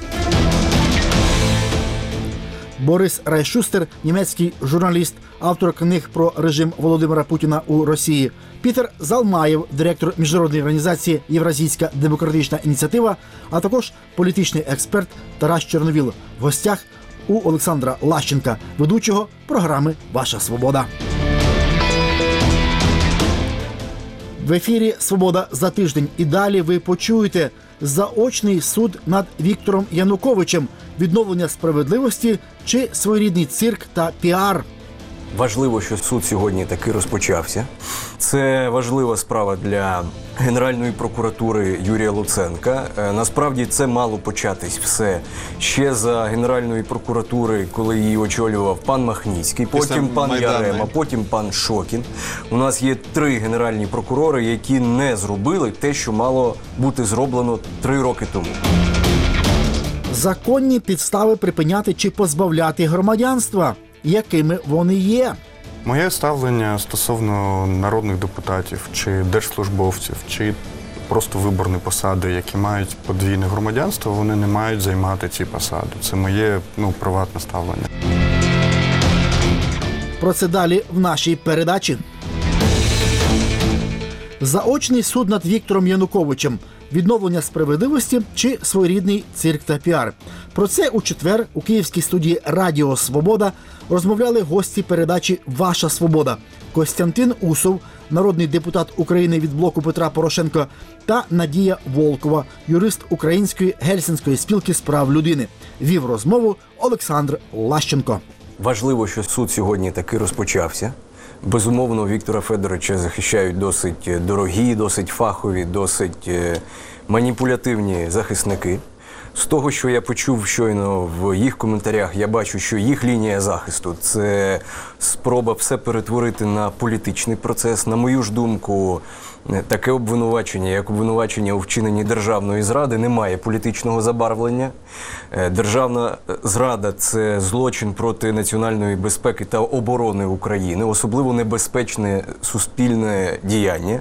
Борис Райшустер, німецький журналіст, автор книг про режим Володимира Путіна у Росії. Пітер Залмаєв, директор міжнародної організації «Євразійська демократична ініціатива», а також політичний експерт Тарас Чорновіл. В гостях у Олександра Лащенка, ведучого програми «Ваша свобода». В ефірі «Свобода за тиждень». І далі ви почуєте заочний суд над Віктором Януковичем, відновлення справедливості чи своєрідний цирк та піар. Важливо, що суд сьогодні таки розпочався. Це важлива справа для Генеральної прокуратури Юрія Луценка. Насправді це мало початись все ще за Генеральної прокуратури, коли її очолював пан Махніцький, потім пан Ярема, потім пан Шокін. У нас є три генеральні прокурори, які не зробили те, що мало бути зроблено три роки тому. Законні підстави припиняти чи позбавляти громадянства. Якими вони є? Моє ставлення стосовно народних депутатів, чи держслужбовців, чи просто виборні посади, які мають подвійне громадянство, вони не мають займати ці посади. Це моє, ну, приватне ставлення. Про це далі в нашій передачі. Заочний суд над Віктором Януковичем. Відновлення справедливості чи своєрідний цирк та піар. Про це у четвер у київській студії «Радіо Свобода» розмовляли гості передачі «Ваша свобода» Костянтин Усов, народний депутат України від блоку Петра Порошенка, та Надія Волкова, юрист Української Гельсінської спілки з прав людини. Вів розмову Олександр Лащенко. Важливо, що суд сьогодні таки розпочався. Безумовно, Віктора Федоровича захищають досить дорогі, досить фахові, досить маніпулятивні захисники. З того, що я почув щойно в їх коментарях, я бачу, що їх лінія захисту – це спроба все перетворити на політичний процес. На мою ж думку, таке обвинувачення, як обвинувачення у вчиненні державної зради, не має політичного забарвлення. Державна зрада – це злочин проти національної безпеки та оборони України, особливо небезпечне суспільне діяння.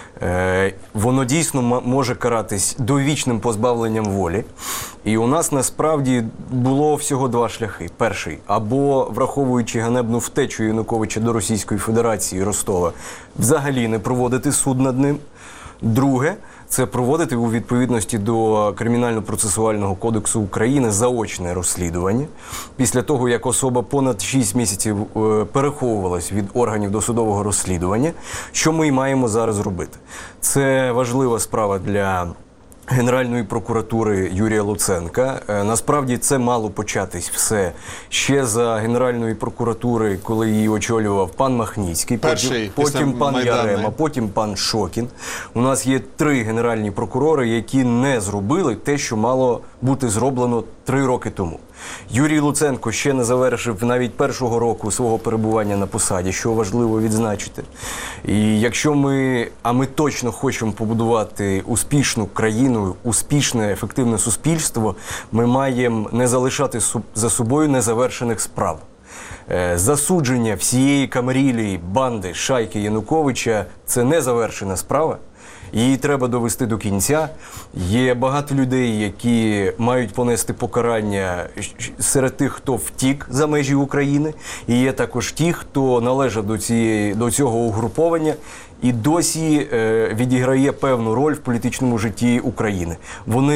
Воно дійсно може каратись довічним позбавленням волі. І у нас насправді було всього два шляхи. Перший – або, враховуючи ганебну втечу Януковича до Російської Федерації Ростова, взагалі не проводити суд над ним. Друге – це проводити у відповідності до Кримінально-процесуального кодексу України заочне розслідування. Після того, як особа понад шість місяців переховувалась від органів досудового розслідування, що ми й маємо зараз робити. Це важлива справа для Генеральної прокуратури Юрія Луценка. Насправді це мало початись все ще за Генеральної прокуратури, коли її очолював пан Махніцький, Перший, потім, потім пан Майдану. Ярема, потім пан Шокін. У нас є три генеральні прокурори, які не зробили те, що мало бути зроблено три роки тому. Юрій Луценко ще не завершив навіть першого року свого перебування на посаді, що важливо відзначити. І якщо ми, а ми точно хочемо побудувати успішну країну, успішне, ефективне суспільство, ми маємо не залишати за собою незавершених справ. Засудження всієї камарілії, банди, шайки Януковича – це незавершена справа. Її треба довести до кінця. Є багато людей, які мають понести покарання серед тих, хто втік за межі України. І є також ті, хто належав до, цієї, до цього угруповання і досі е, відіграє певну роль в політичному житті України. Вони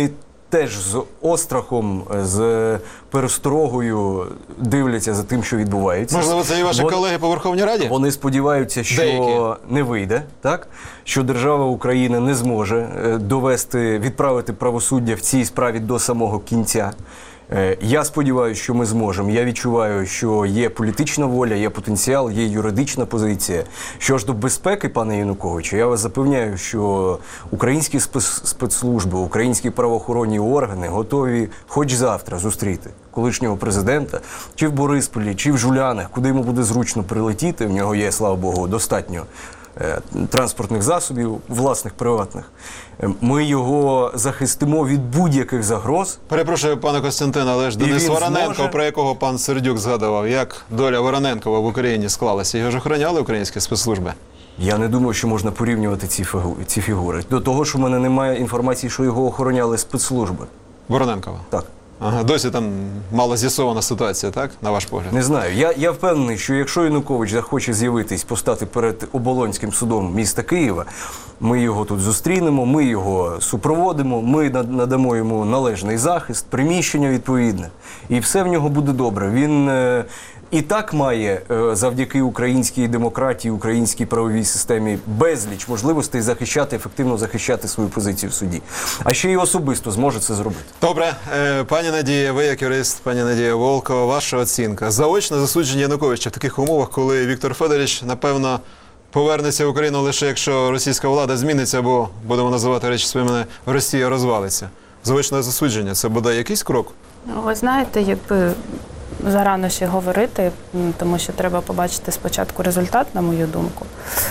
теж з острахом, з пересторогою дивляться за тим, що відбувається. Можливо, це і ваші Вон, колеги по Верховній Раді? Вони сподіваються, що Деякі. не вийде, так? Що держава Україна не зможе довести, відправити правосуддя в цій справі до самого кінця. Я сподіваюся, що ми зможемо. Я відчуваю, що є політична воля, є потенціал, є юридична позиція. Що ж до безпеки, пане Януковичу, я вас запевняю, що українські спецслужби, українські правоохоронні органи готові хоч завтра зустріти колишнього президента, чи в Борисполі, чи в Жулянах, куди йому буде зручно прилетіти. В нього є, слава Богу, достатньо транспортних засобів, власних, приватних. Ми його захистимо від будь-яких загроз. Перепрошую, пане Костянтине, але ж Денис Вороненко, зможе... про якого пан Сердюк згадував, як доля Вороненкова в Україні склалася? Його ж охороняли українські спецслужби? Я не думаю, що можна порівнювати ці, фігу... ці фігури. До того, що в мене немає інформації, що його охороняли спецслужби. Вороненкова? Так. Ага, досі там мало з'ясована ситуація, так, на ваш погляд? Не знаю. Я, я впевнений, що якщо Янукович захоче з'явитись, постати перед Оболонським судом міста Києва, ми його тут зустрінемо, ми його супроводимо, ми надамо йому належний захист, приміщення відповідне, і все в нього буде добре. Він е, і так має, е, завдяки українській демократії, українській правовій системі, безліч можливостей захищати, ефективно захищати свою позицію в суді. А ще й особисто зможе це зробити. Добре. Е, пані Надія, ви як юрист, пані Надія Волкова, ваша оцінка. Заочне засудження Януковича в таких умовах, коли Віктор Федорович, напевно, повернеться в Україну лише якщо російська влада зміниться, або, будемо називати речі своїми, Росія розвалиться. Заочне засудження – це бодай якийсь крок? Ви знаєте, якби зарано ще говорити, тому що треба побачити спочатку результат, на мою думку.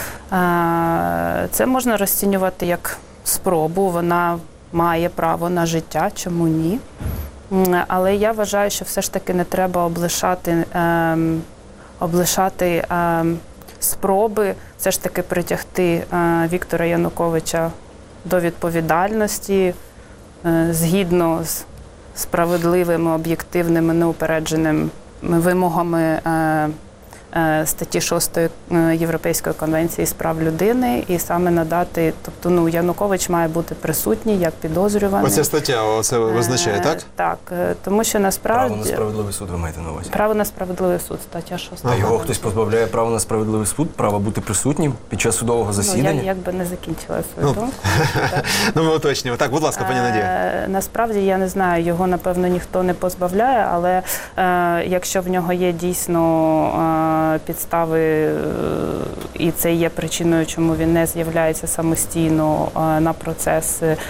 Це можна розцінювати як спробу, вона має право на життя, чому ні. Але я вважаю, що все ж таки не треба облишати, ем, облишати ем, спроби все ж таки притягти е, Віктора Януковича до відповідальності е, згідно з справедливими, об'єктивними, неупередженими вимогами е, е, статті шостої Європейської конвенції з прав людини і саме надати, тобто, ну, Янукович має бути присутній як підозрюваний. Оця стаття, оце визначає, е, так? Так, тому що насправді... Право на справедливий суд ви маєте на увазі? Право на справедливий суд, стаття шоста. А його хтось позбавляє права на справедливий суд, права бути присутнім під час судового засідання? Ну, я якби не закінчила свою ну, думку. Ну, ми уточнюємо. Так, будь ласка, пані Надія. Е, насправді, я не знаю, його, напевно, ніхто не позбавляє, але е, якщо в нього є дійсно е, підстави, е, і це є причиною, чому він не з'являється самостійно е, на процес, е,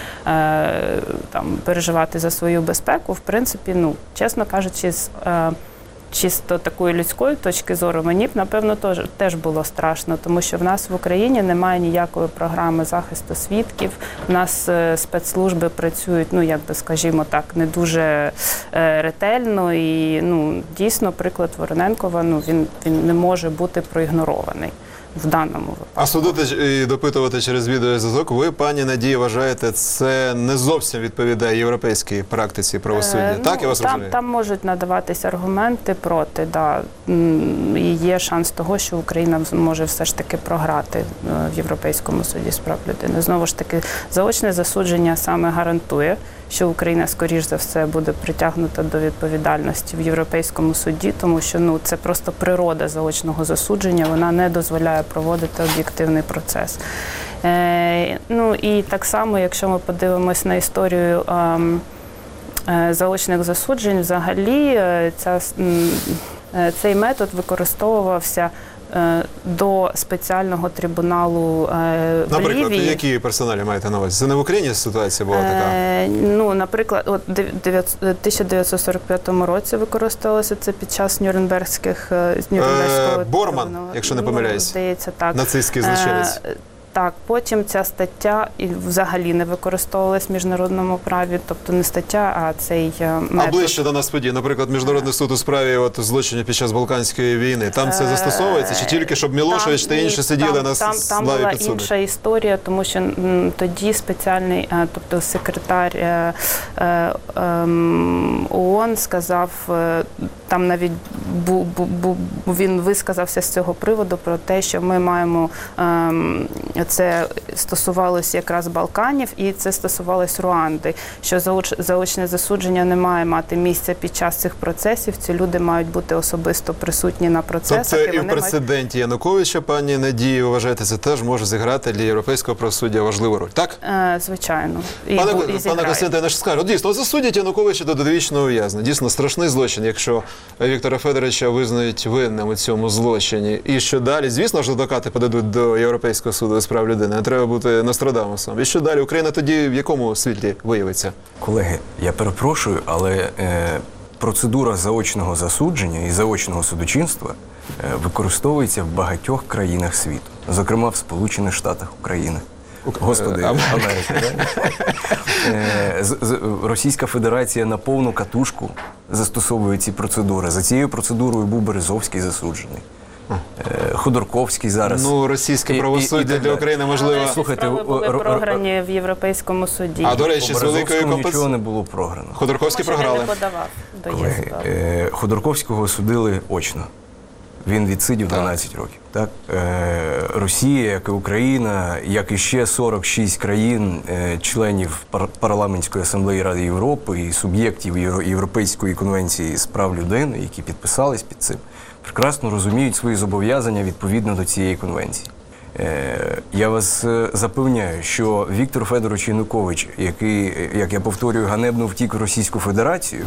там, переживати за свою безпеку, в принципі, ну, чесно кажучи, з е, чисто такої людської точки зору, мені б, напевно, теж, теж було страшно, тому що в нас в Україні немає ніякої програми захисту свідків, в нас е, спецслужби працюють, ну, як би, скажімо так, не дуже е, ретельно, і, ну, дійсно, приклад Вороненкова, ну, він, він не може бути проігнорований в даному випадку. А судити і допитувати через відеозв'язок, ви, пані Надія, вважаєте, це не зовсім відповідає європейській практиці правосуддя? Е, так, ну, я вас там, розумію? Там можуть надаватися аргументи проти, да. І є шанс того, що Україна може все ж таки програти в Європейському суді з прав людини. Знову ж таки, заочне засудження саме гарантує, що Україна, скоріш за все, буде притягнута до відповідальності в Європейському суді, тому що, ну, це просто природа заочного засудження, вона не дозволяє проводити об'єктивний процес. Е, ну і так само, якщо ми подивимось на історію е, е, заочних засуджень, взагалі е, ця, е, цей метод використовувався до спеціального трибуналу в Наприклад, Лівії. які персоналі маєте на увазі? Це не в Україні ситуація була така? Е, ну, наприклад, от в тисяча дев'ятсот сорок п'ятому році використовувалося це під час Нюрнберзьких Нюрнберзького е, Борман, трибуналу. якщо не помиляюсь. Ну, здається, так. Нацистський злочинець. Е, Так, потім ця стаття і взагалі не використовувалась в міжнародному праві, тобто не стаття, а цей метод. А ближче до нас подій, наприклад, Міжнародний суд у справі от, злочинів під час Балканської війни, там це застосовується? Чи тільки, щоб Мілошевич та інші сиділи там, на там, там славі була підсудних? інша історія, тому що м, тоді спеціальний, тобто секретар е, е, е, ООН сказав, е, там навіть бу, бу, бу, він висказався з цього приводу про те, що ми маємо, ем, це стосувалося якраз Балканів і це стосувалося Руанди, що заоч, заочне засудження не має мати місця під час цих процесів, ці люди мають бути особисто присутні на процесах. Тобто і, і в прецеденті мають... Януковича, пані Надії, вважаєте, це теж може зіграти для європейського правосуддя важливу роль, так? Е, звичайно. І, пане і пане Костянтине, ж скажу, дійсно, засудять Януковича до довічного ув'язнення. Дійсно, страшний злочин, якщо Віктора Федоровича визнають винним у цьому злочині. І що далі? Звісно ж, адвокати подадуть до Європейського суду з прав людини. Не треба бути Нострадамусом. І що далі? Україна тоді в якому світлі виявиться? Колеги, я перепрошую, але е, процедура заочного засудження і заочного судочинства е, використовується в багатьох країнах світу. Зокрема, в Сполучених Штатах України. Господи, Америки. Російська Федерація на повну катушку застосовує ці процедури. За цією процедурою був Березовський засуджений. Ходорковський зараз. Ну, російське правосуддя для України, можливо... Слухайте, були програні в Європейському суді. А, до речі, з великою компенсацією нічого не було програно. Ходорковський програли. Не подавав до Колеги, Ходорковського судили очно. Він відсидів дванадцять років. Так? Е, Росія, як і Україна, як і ще сорок шість країн, е, членів пар Парламентської асамблеї Ради Європи і суб'єктів Європейської конвенції з прав людини, які підписались під цим, прекрасно розуміють свої зобов'язання відповідно до цієї конвенції. Е, я вас запевняю, що Віктор Федорович Янукович, який, як я повторюю, ганебно втік в Російську Федерацію,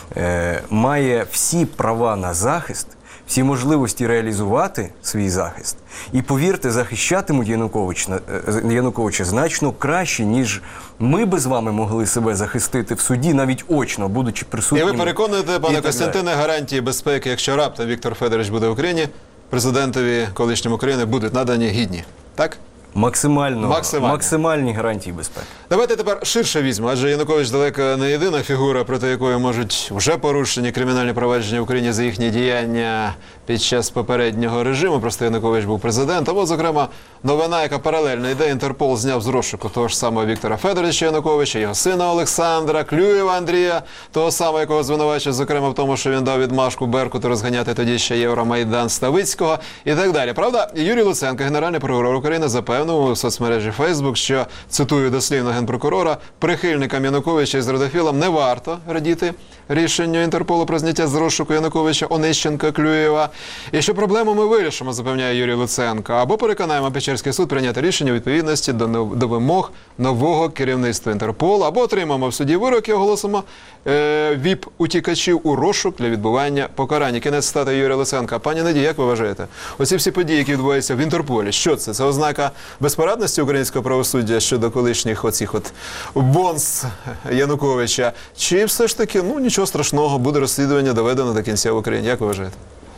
е, має всі права на захист, всі можливості реалізувати свій захист. І, повірте, захищатимуть Януковича, Януковича значно краще, ніж ми би з вами могли себе захистити в суді, навіть очно, будучи присутніми. І ви переконуєте, пане Костянтине, гарантії безпеки, якщо раптом Віктор Федорович буде в Україні, президентові колишньому України будуть надані гідні, так? Максимально, Максимальні. максимальні гарантії безпеки. Давайте тепер ширше візьмемо, адже Янукович далеко не єдина фігура, проти якої можуть вже порушені кримінальні провадження в Україні за їхні діяння під час попереднього режиму. Просто Янукович був президентом. От, зокрема, новина, яка паралельно йде, Інтерпол зняв з розшуку того ж самого Віктора Федоровича Януковича, його сина Олександра, Клюєва Андрія, того самого, якого звинувачують, зокрема, в тому, що він дав відмашку Беркуту розганяти тоді ще Євромайдан Ставицького і так далі. Правда, Юрій Луценко, генеральний прокурор України, запевнив у соцмережі Фейсбук, що, цитую дослівно генпрокурора, прихильникам Януковича і зрадофілам не варто радіти рішенню Інтерполу про зняття з розшуку Януковича, Онищенка, Клюєва. І що проблему ми вирішимо, запевняє Юрій Луценко, або переконаємо Печерський суд прийняти рішення у відповідності до, до вимог нового керівництва Інтерполу, або отримаємо в суді вирок і оголосимо е, віп-утікачів у розшук для відбування покарання. Кінець стати Юрія Луценка. Пані Надія, як ви вважаєте? Оці всі події, які відбуваються в Інтерполі, що це? Це ознака безпорадності українського правосуддя щодо колишніх оцих от бонз Януковича? Чи все ж таки, ну, нічого страшного, буде розслідування доведено до кінця в Україні? Як ви вважаєте?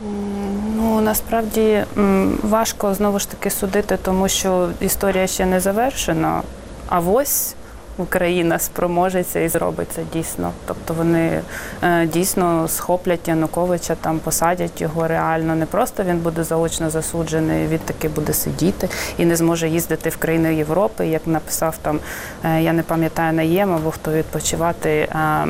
Ну, насправді важко знову ж таки судити, тому що історія ще не завершена, а ось Україна спроможеться і зробить це дійсно. Тобто вони е, дійсно схоплять Януковича, там посадять його реально. Не просто він буде заочно засуджений, він таки буде сидіти і не зможе їздити в країни Європи, як написав там, е, я не пам'ятаю, Наєм, або хто відпочивати е,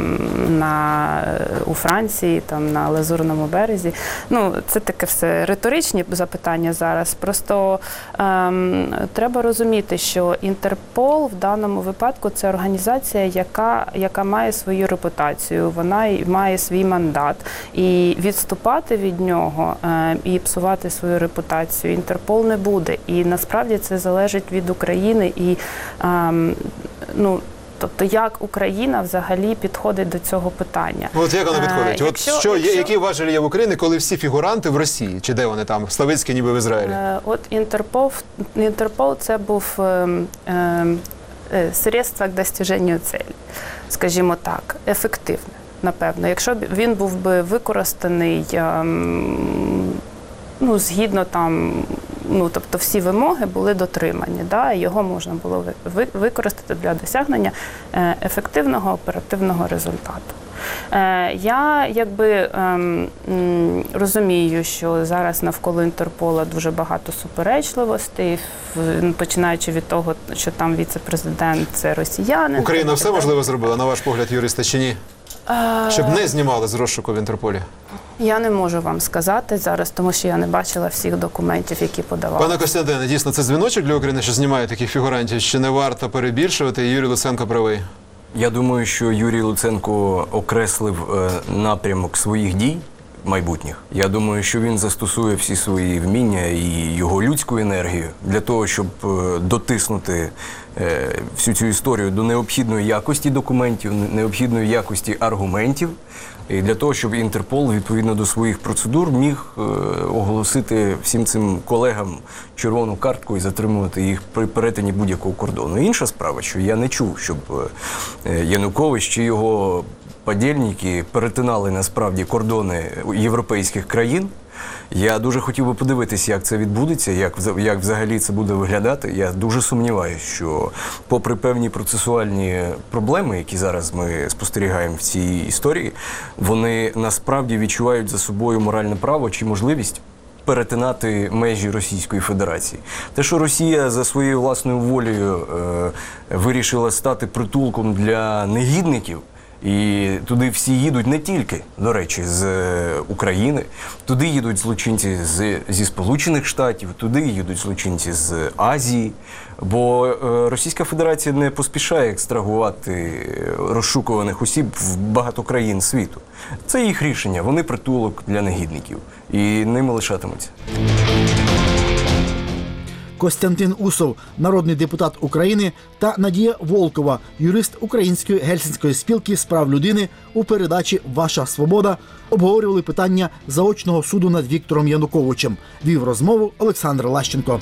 на, у Франції, там на Лазурному березі. Ну, це таке все риторичні запитання зараз. Просто е, треба розуміти, що Інтерпол в даному випадку це організація, яка, яка має свою репутацію, вона має свій мандат. І відступати від нього е, і псувати свою репутацію Інтерпол не буде. І насправді це залежить від України і, е, ну, тобто, як Україна взагалі підходить до цього питання. От як вона підходить? Е, От якщо, що, якщо... які важелі є в Україні, коли всі фігуранти в Росії? Чи де вони там? Ставицькі ніби в Ізраїлі? Е, от Інтерпол, Інтерпол це був е, е, средство к достиженню цілі, скажімо так, ефективне, напевно. Якщо б він був би використаний, ну, згідно там, ну, тобто всі вимоги були дотримані, да, його можна було використати для досягнення ефективного оперативного результату. Я якби ем, розумію, що зараз навколо Інтерпола дуже багато суперечливостей, починаючи від того, що там віце-президент – це росіянин. Україна все можливо зробила, на ваш погляд, юриста, чи ні? Щоб не знімали з розшуку в Інтерполі? Я не можу вам сказати зараз, тому що я не бачила всіх документів, які подавали. Пане Костянтине, дійсно, це дзвіночок для України, що знімає таких фігурантів? Чи не варто перебільшувати? Юрій Луценко правий. Я думаю, що Юрій Луценко окреслив е, напрямок своїх дій майбутніх. Я думаю, що він застосує всі свої вміння і його людську енергію для того, щоб е, дотиснути е, всю цю історію до необхідної якості документів, необхідної якості аргументів, і для того, щоб Інтерпол, відповідно до своїх процедур, міг е, оголосити всім цим колегам червону картку і затримувати їх при перетині будь-якого кордону. Інша справа, що я не чув, щоб е, Янукович чи його подільники перетинали насправді кордони європейських країн. Я дуже хотів би подивитися, як це відбудеться, як, як взагалі це буде виглядати. Я дуже сумніваюся, що попри певні процесуальні проблеми, які зараз ми спостерігаємо в цій історії, вони насправді відчувають за собою моральне право чи можливість перетинати межі Російської Федерації. Те, що Росія за своєю власною волею е, вирішила стати притулком для негідників, і туди всі їдуть не тільки, до речі, з України, туди їдуть злочинці з, зі Сполучених Штатів, туди їдуть злочинці з Азії, бо Російська Федерація не поспішає екстрагувати розшукуваних осіб в багато країн світу. Це їх рішення, вони притулок для негідників, і ними лишатимуться. Костянтин Усов, народний депутат України, та Надія Волкова, юрист Української Гельсінської спілки з прав людини, у передачі «Ваша свобода» обговорювали питання заочного суду над Віктором Януковичем. Вів розмову Олександр Лащенко.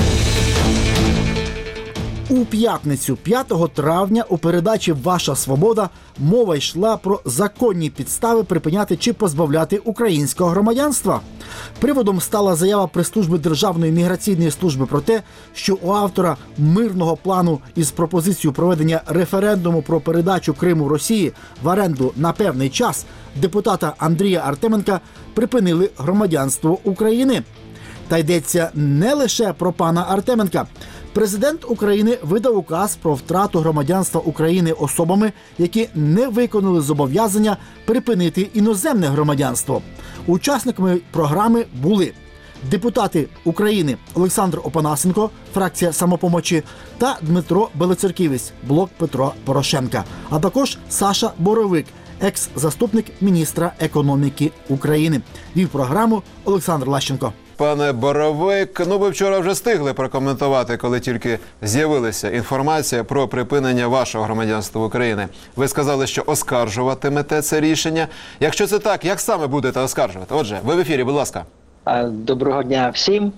У п'ятницю, п'ятого травня, у передачі «Ваша свобода» мова йшла про законні підстави припиняти чи позбавляти українського громадянства. Приводом стала заява прес-служби Державної міграційної служби про те, що у автора мирного плану із пропозицією проведення референдуму про передачу Криму Росії в оренду на певний час депутата Андрія Артеменка припинили громадянство України. Та йдеться не лише про пана Артеменка. Президент України видав указ про втрату громадянства України особами, які не виконали зобов'язання припинити іноземне громадянство. Учасниками програми були депутати України Олександр Опанасенко, фракція «Самопомочі», та Дмитро Белоцерківець, блок Петро Порошенка, а також Саша Боровик, екс-заступник міністра економіки України. Вів програму Олександр Лащенко. Пане Боровик, ну ви вчора вже встигли прокоментувати, коли тільки з'явилася інформація про припинення вашого громадянства України. Ви сказали, що оскаржуватимете це рішення. Якщо це так, як саме будете оскаржувати? Отже, ви в ефірі, будь ласка. Доброго дня всім.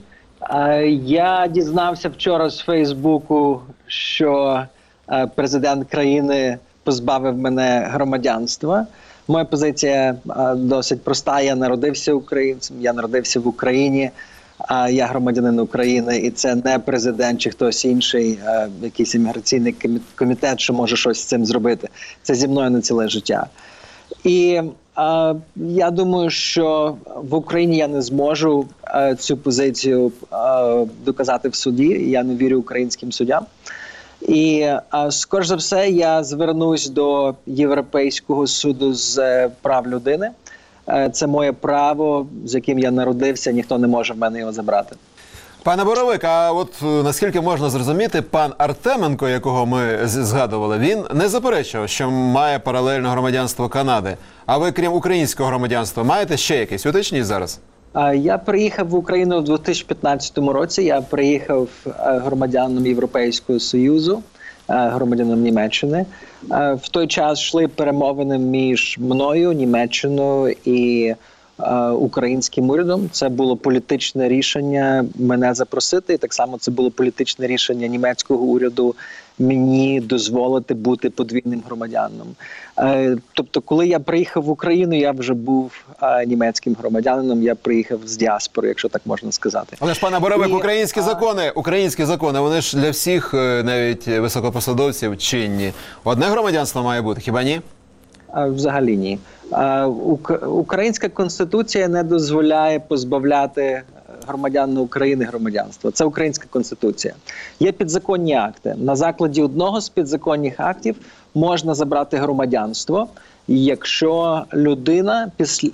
Я дізнався вчора з Фейсбуку, що президент країни позбавив мене громадянства. Моя позиція а, досить проста. Я народився українцем, я народився в Україні, а я громадянин України, і це не президент чи хтось інший, а, якийсь імміграційний комітет, що може щось з цим зробити. Це зі мною на ціле життя. І а, я думаю, що в Україні я не зможу а, цю позицію а, доказати в суді. Я не вірю українським суддям. І, скоріш за все, я звернусь до Європейського суду з прав людини. Це моє право, з яким я народився, ніхто не може в мене його забрати. Пане Боровик, а от наскільки можна зрозуміти, пан Артеменко, якого ми згадували, він не заперечував, що має паралельне громадянство Канади. А ви, крім українського громадянства, маєте ще якесь? Уточніть зараз. Я приїхав в Україну у дві тисячі п'ятнадцятому році. Я приїхав громадянином Європейського Союзу, громадянином Німеччини. В той час йшли перемовини між мною, Німеччиною і українським урядом. Це було політичне рішення мене запросити, і так само це було політичне рішення німецького уряду мені дозволити бути подвійним громадянином. Тобто, коли я приїхав в Україну, я вже був німецьким громадянином, я приїхав з діаспори, якщо так можна сказати. Але ж, пане Боровик, і... українські закони, українські закони, вони ж для всіх, навіть високопосадовців, чинні. Одне громадянство має бути, хіба ні? Взагалі ні. Українська конституція не дозволяє позбавляти громадян України громадянства. Це українська конституція. Є підзаконні акти. На закладі одного з підзаконних актів можна забрати громадянство якщо людина після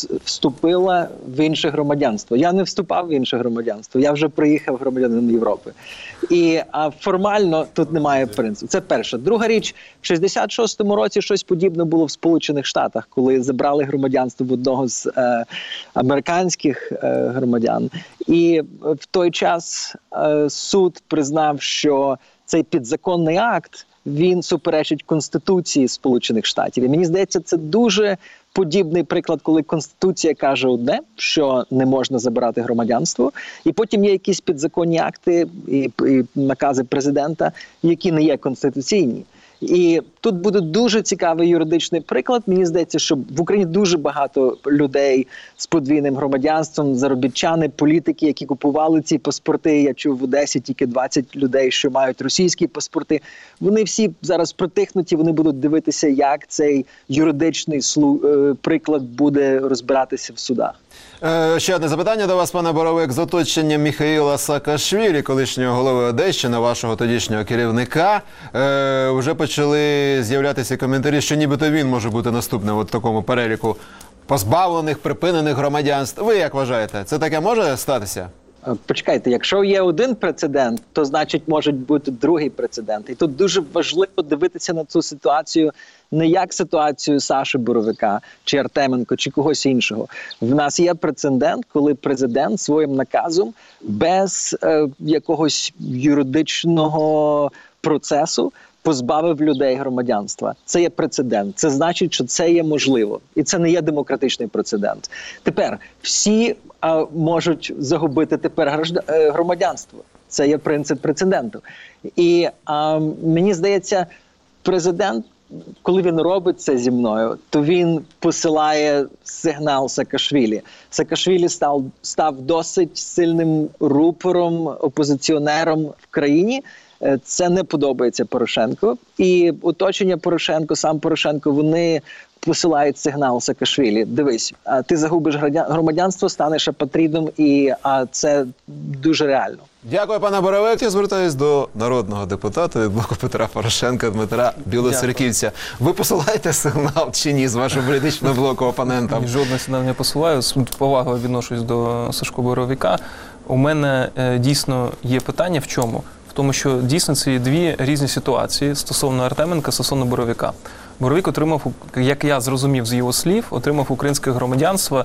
вступила в інше громадянство. Я не вступав в інше громадянство, я вже приїхав громадянином Європи. І а, формально тут немає принципу. Це перше. Друга річ, в шістдесят шостому році щось подібне було в Сполучених Штатах, коли забрали громадянство в одного з е, американських е, громадян. І в той час е, суд признав, що цей підзаконний акт, він суперечить Конституції Сполучених Штатів. І мені здається, це дуже подібний приклад, коли Конституція каже одне, що не можна забирати громадянство, і потім є якісь підзаконні акти і, і накази президента, які не є конституційні. І тут буде дуже цікавий юридичний приклад. Мені здається, що в Україні дуже багато людей з подвійним громадянством, заробітчани, політики, які купували ці паспорти. Я чув в Одесі тільки двадцять людей, що мають російські паспорти. Вони всі зараз притихнуті, вони будуть дивитися, як цей юридичний приклад буде розбиратися в судах. Е, ще одне запитання до вас, пане Боровик. З оточенням Міхаїла Саакашвілі, колишнього голови Одещини, вашого тодішнього керівника, е, вже почали з'являтися коментарі, що нібито він може бути наступним у такому переліку позбавлених, припинених громадянств. Ви як вважаєте, це таке може статися? Почекайте, якщо є один прецедент, то значить може бути другий прецедент. І тут дуже важливо дивитися на цю ситуацію не як ситуацію Саші Боровика, чи Артеменко, чи когось іншого. В нас є прецедент, коли президент своїм наказом без е, якогось юридичного процесу позбавив людей громадянства. Це є прецедент. Це значить, що це є можливо. І це не є демократичний прецедент. Тепер всі а, можуть загубити тепер громадянство. Це є принцип прецеденту. І а, мені здається, президент, коли він робить це зі мною, то він посилає сигнал Саакашвілі. Саакашвілі став, став досить сильним рупором, опозиціонером в країні. Це не подобається Порошенку. І оточення Порошенко, сам Порошенко, вони посилають сигнал Саакашвілі. Дивись, ти загубиш громадянство, станеш апатридом, і а це дуже реально. Дякую, пане Боровик. Я звертаюсь до народного депутата від блоку Петра Порошенка Дмитра Білоцерківця. Ви посилаєте сигнал чи ні з вашого політичного блоку опонентам? Жодного сигналу не посилаю. З повагою відношусь до Сашка Боровика. У мене е, дійсно є питання в чому? В тому, що дійсно це дві різні ситуації стосовно Артеменка, стосовно Боровика. Боровик отримав, як я зрозумів з його слів, отримав українське громадянство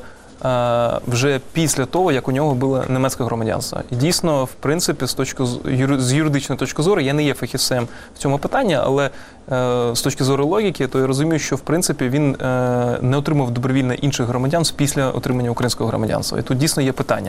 е, вже після того, як у нього було німецьке громадянство. І дійсно, в принципі, з, точки, з юридичної точки зору, я не є фахівцем в цьому питанні, але е, з точки зору логіки, то я розумію, що в принципі він е, не отримав добровільно інших громадянств після отримання українського громадянства. І тут дійсно є питання.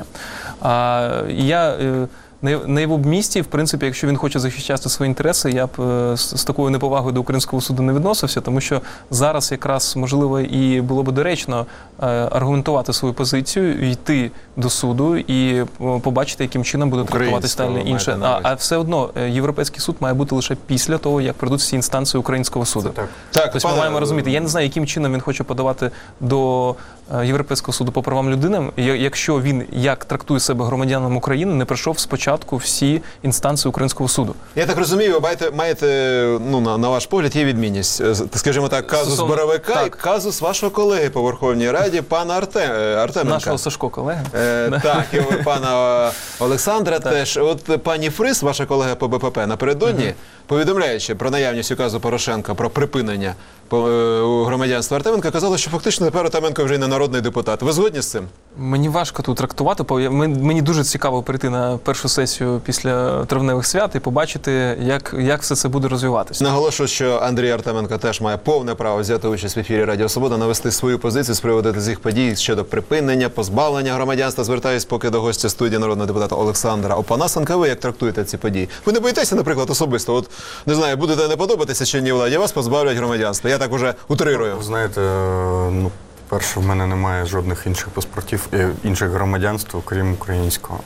А, я... Е, На його місці, в принципі, якщо він хоче захищати свої інтереси, я б з такою неповагою до українського суду не відносився, тому що зараз якраз, можливо, і було б доречно аргументувати свою позицію, йти до суду і побачити, яким чином буде трактуватися та інше. А, а все одно Європейський суд має бути лише після того, як прийдуть всі інстанції українського суду. Так. Так, тобто пане... ми маємо розуміти, я не знаю, яким чином він хоче подавати до Європейського суду по правам людини, якщо він, як трактує себе громадянином України, не пройшов спочатку всі інстанції українського суду. Я так розумію, ви маєте, маєте ну, на, на ваш погляд, є відмінність. Скажімо так, казус Стосовно... Боровика так. і казус вашого колеги по Верховній Раді, пана Арте... Артеменка. Нашого Сашко колеги. Е, так, і пана Олександра так. теж. От пані Фрис, ваша колега по Б П П, напередодні, угу. повідомляючи про наявність указу Порошенка про припинення громадянства Артеменка, казали, що фактично тепер Артеменко вже й не народний депутат. Ви згодні з цим? Мені важко тут трактувати, мені дуже цікаво прийти на першу сесію після травневих свят і побачити, як, як все це буде розвиватися. Наголошую, що Андрій Артеменко теж має повне право взяти участь в ефірі Радіо Свобода, навести свою позицію з приводу цих подій щодо припинення, позбавлення громадянства. Звертаюсь поки до гостя студії народного депутата Олександра Опанасенка. Ви як трактуєте ці події? Ви не боїтеся, наприклад, особисто? От, не знаю, будете не подобатися чи ні владі, вас позбавлять громадянства. Я так уже утрирую. Знаєте, ну, перше, в мене немає жодних інших паспортів, інших громадянств, крім українського.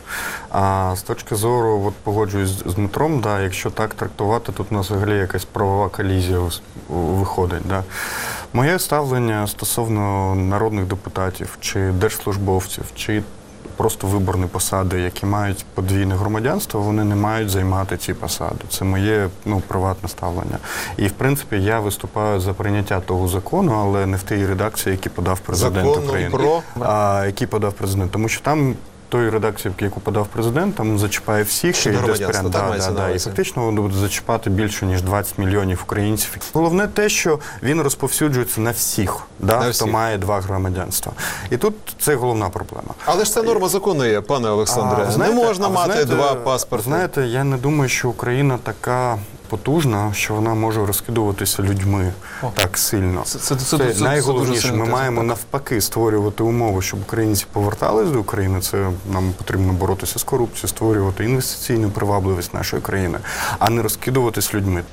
А з точки зору, от погоджуюсь з Дмитром, да, якщо так трактувати, тут у нас взагалі якась правова колізія виходить. Да. Моє ставлення стосовно народних депутатів, чи держслужбовців, чи просто виборні посади, які мають подвійне громадянство, вони не мають займати ці посади. Це моє, ну, приватне ставлення. І, в принципі, я виступаю за прийняття того закону, але не в тій редакції, який подав президент Закону України. про? А, який подав президент. Тому що там тої редакції, яку подав президент, там зачіпає всіх. Щодо громадянства, так, да, мається да, на да, і увазі. фактично буде зачіпати більше, ніж двадцять мільйонів українців. Головне те, що він розповсюджується на всіх, да, на хто всіх. має два громадянства. І тут це головна проблема. Але ж це норма закону є, пане Олександре. А, знаєте, не можна а ви мати знаєте, два паспорти. Знаєте, я не думаю, що Україна така потужна, що вона може розкидуватися людьми О. так сильно. Це- це- це- Це це- це найголовніше. дуже сильно Ми теза, маємо так. навпаки створювати умови, щоб українці повертались до України. Це нам потрібно боротися з корупцією, створювати інвестиційну привабливість нашої країни, а не розкидуватись людьми.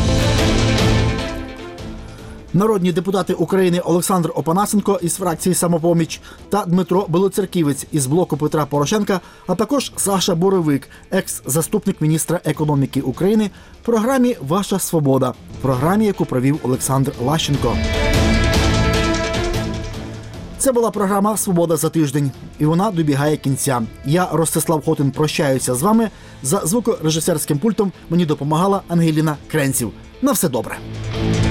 Народні депутати України Олександр Опанасенко із фракції «Самопоміч» та Дмитро Білоцерківець із блоку Петра Порошенка, а також Саша Боровик, екс-заступник міністра економіки України, в програмі «Ваша свобода», програмі, яку провів Олександр Лащенко. Це була програма «Свобода за тиждень», і вона добігає кінця. Я, Ростислав Хотин, прощаюся з вами. За звукорежисерським пультом мені допомагала Ангеліна Кренців. На все добре.